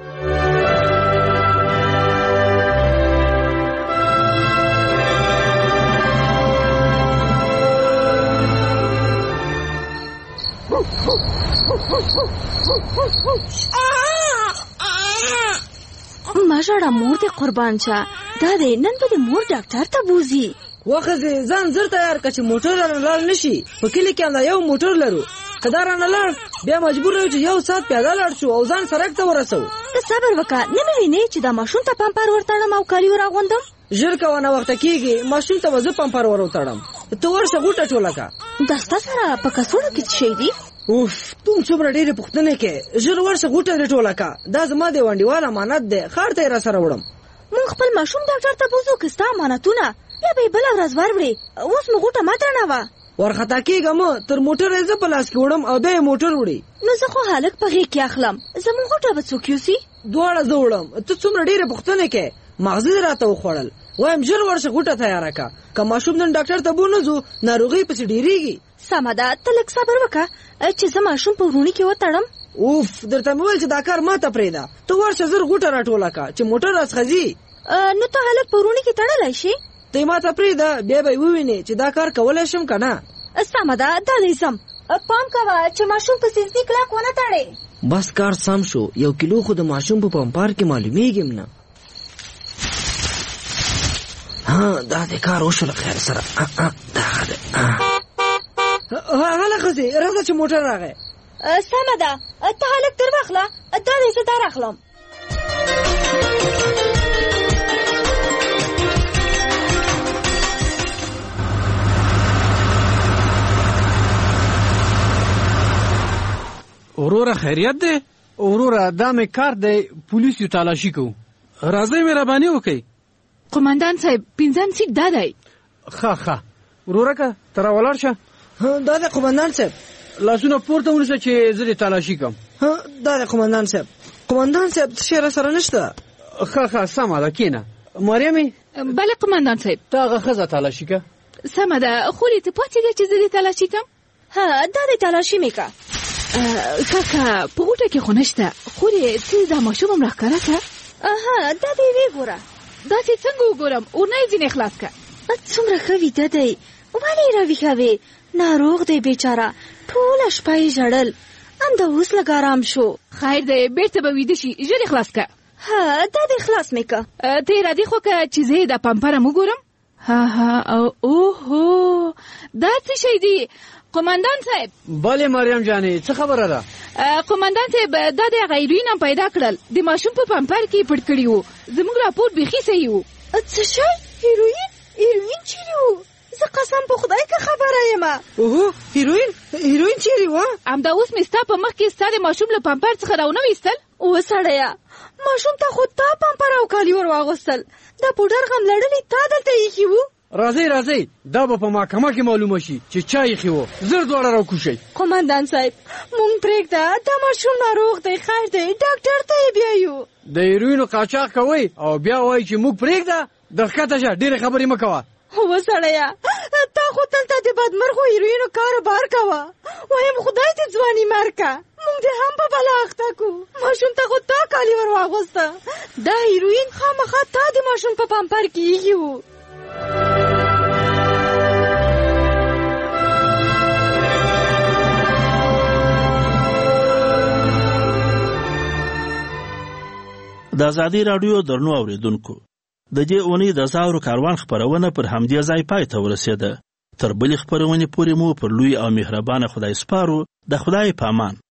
ماژړه مور دې قربان شه، دا دی نن به د مور ډاکټر ته بوځي. وخزه ځان زر تیار کړه چې موټر رانه لاړ نشي. په کلي کې همدا یو موټر لرو، که دا رانه لاړ بیا مجبور یو چې 1 ساعت پیاده لاړ شو او ځان سړک ته ورسو. ته صبر وکړه، نه مې وینې چې دا ماشوم ته پمپر ورتړم او کالي وراغوندم. ژر کوه، نه وخته کېږي، ماشوم ته به زه پمپر وروتړم. ته ورشه غوټه ټوله کړه. دا ستا سره په کڅوړه کې څه شی دي؟ اوف، ته څومره ډېرې پوښتنې کوې. ژر ورشه غوټه دې ټوله کړه. دا زما د ونډیوال امانت دی، ښار ته یې راسره وړم. مونږ خپل ماشوم ډاکټر ته بوځو که ستا امانتونه بیا به یې بله ورځ وروړې. اوس مو غوټه مه تړوه. ورخطا کېږه مه، تر موټر یې زه په لاس کې وړم او بیا یې موټر وړي. نو زه خو هلک په غېږ کې اخلم، زموږ غوټه به څوک یوسي؟ دواړه زه وړم. ته څومره ډېرې پوښتنې کوې، ماغزه دې راته وخوړل. وایم ژر ورشه غوټه تیاره کړه، که ماشوم نن ډاکټر ته بونه ځو ناروغۍ پسې ډېرېږي. سمه ده، ته لږ صبر وکړه چې زه ماشوم په وروڼي کې وتړم. اوف، درته مې ویل چې دا کار ماته پرېږده. ته ورشه ژر غوټه راټوله کړه چې موټر راڅخه ځي. نو ته هلک په وروڼي کې تړلی شي؟ ته یې ماته پرېږده، بیا به یې ووینې چې دا کار کولی شم که نه. سمه ده، دا دی ځم. پام کوه چې ماشوم په سیزدي کلک ونه تړې. بس کار سم شو، 1 کیلو خو د ماشوم په پمپار کې معلومیږم نه. ها، دا د کار وشو له خیر سره. دغه دی. هله ښځې راځه چې موټر راغی. سمه ده، ته هلک در واخله، دا دی زه در اخلم. وروره خیریت دی؟ وروره دا مې کار دی، پولیس یو تالاشي کوو. راځئ مهرباني وکئ. قمندان صاحب 5 سیټ دا دی. ښه وروره که ته راولاړ شه. دا دی قمندان صاحب. لاسونه پورته ونیسه چې زه دې تالاشي کوم. دا دی قمندان صاحب. قمندان صاحب څه شی راسره نشته؟ ښه سمه ده، کښېنه. مریم. بله قمندان صاحب. ته هغه ښځه تالاشي که. سمه ده، خورې ته پاتې ده چې زه دې تالاشي کوم. دا دی تالاشي مې که. کاکا په غوټه کې خو نشته. خورې ته دا ماشوم هم راښکاره که. دا دې وګوره. داسې څنګه وګورم؟ اورنه یې ځینې خلاص که. څومره ښه ویده دی، ولې یې راویښوې؟ ناروغ دی بیچاره، ټوله شپه یې ژړل، همدا اوس لږ ارام شو. خیر دی، بېرته به ویده شي. ژر یې خلاص که. دا دې خلاص مې که. ته یې رادې خو که چې زه یې دا پمپر هم وګورم. اوهو، دا څه شی دی؟ قمندان صاحب. بله مریم جانې، څه خبره ده؟ قمندان صاحب، دا د هغه هیروین هم پیدا کړل، د ماشوم په پمپر کې پټ کړي وو. زموږ راپور بیخي صحیح وو. څه شی؟ هیروین چیرې وو؟ زه قسم په خدای که خبره یم. اوهو هیروین چیرې وه؟ همدا اوس مې ستا په مخ کې ستا د ماشوم له پمپر څخه راونه ویستل. اوه سړیه، ماشوم ته خو تا پمپر او کالي ور واغوستل، دا پوډر غم لړلي تا دلته ایښي وو. راځئ دا به په محکمه کې معلومه شي چې چا ایښي وو. زر دواړه راوکوشئ. قومندان صاحب مونږ پرېږده، دا ماشوم ناروغ دی، خیر دی، ډاکټر ته یې بیایو. د هیروینو قاچاق کوئ او بیا وایي چې موږ پرېږده؟ د ښکته شه، ډېرې خبرې مه کوه. هو سړیه، تا خو دلته د بدمرغو هیروینو کاروبار کوه. وایم خدای دې ځواني مرکه، مونږ دې هم په بلا اخته کو. ماشوم ته خو تا کالي ور واغوسته، دا هیروین خامخا تا د ماشوم په پمپر کې ایښي وو. د ازادي راډیو درنو اوریدونکو، د دې اونۍ د زهرو کاروان خپرونه پر همدې ځای پای ته ورسېده. تر بلې خپرونې پورې مو پر لوی او مهربانه خدای سپارو. د خدای په امان.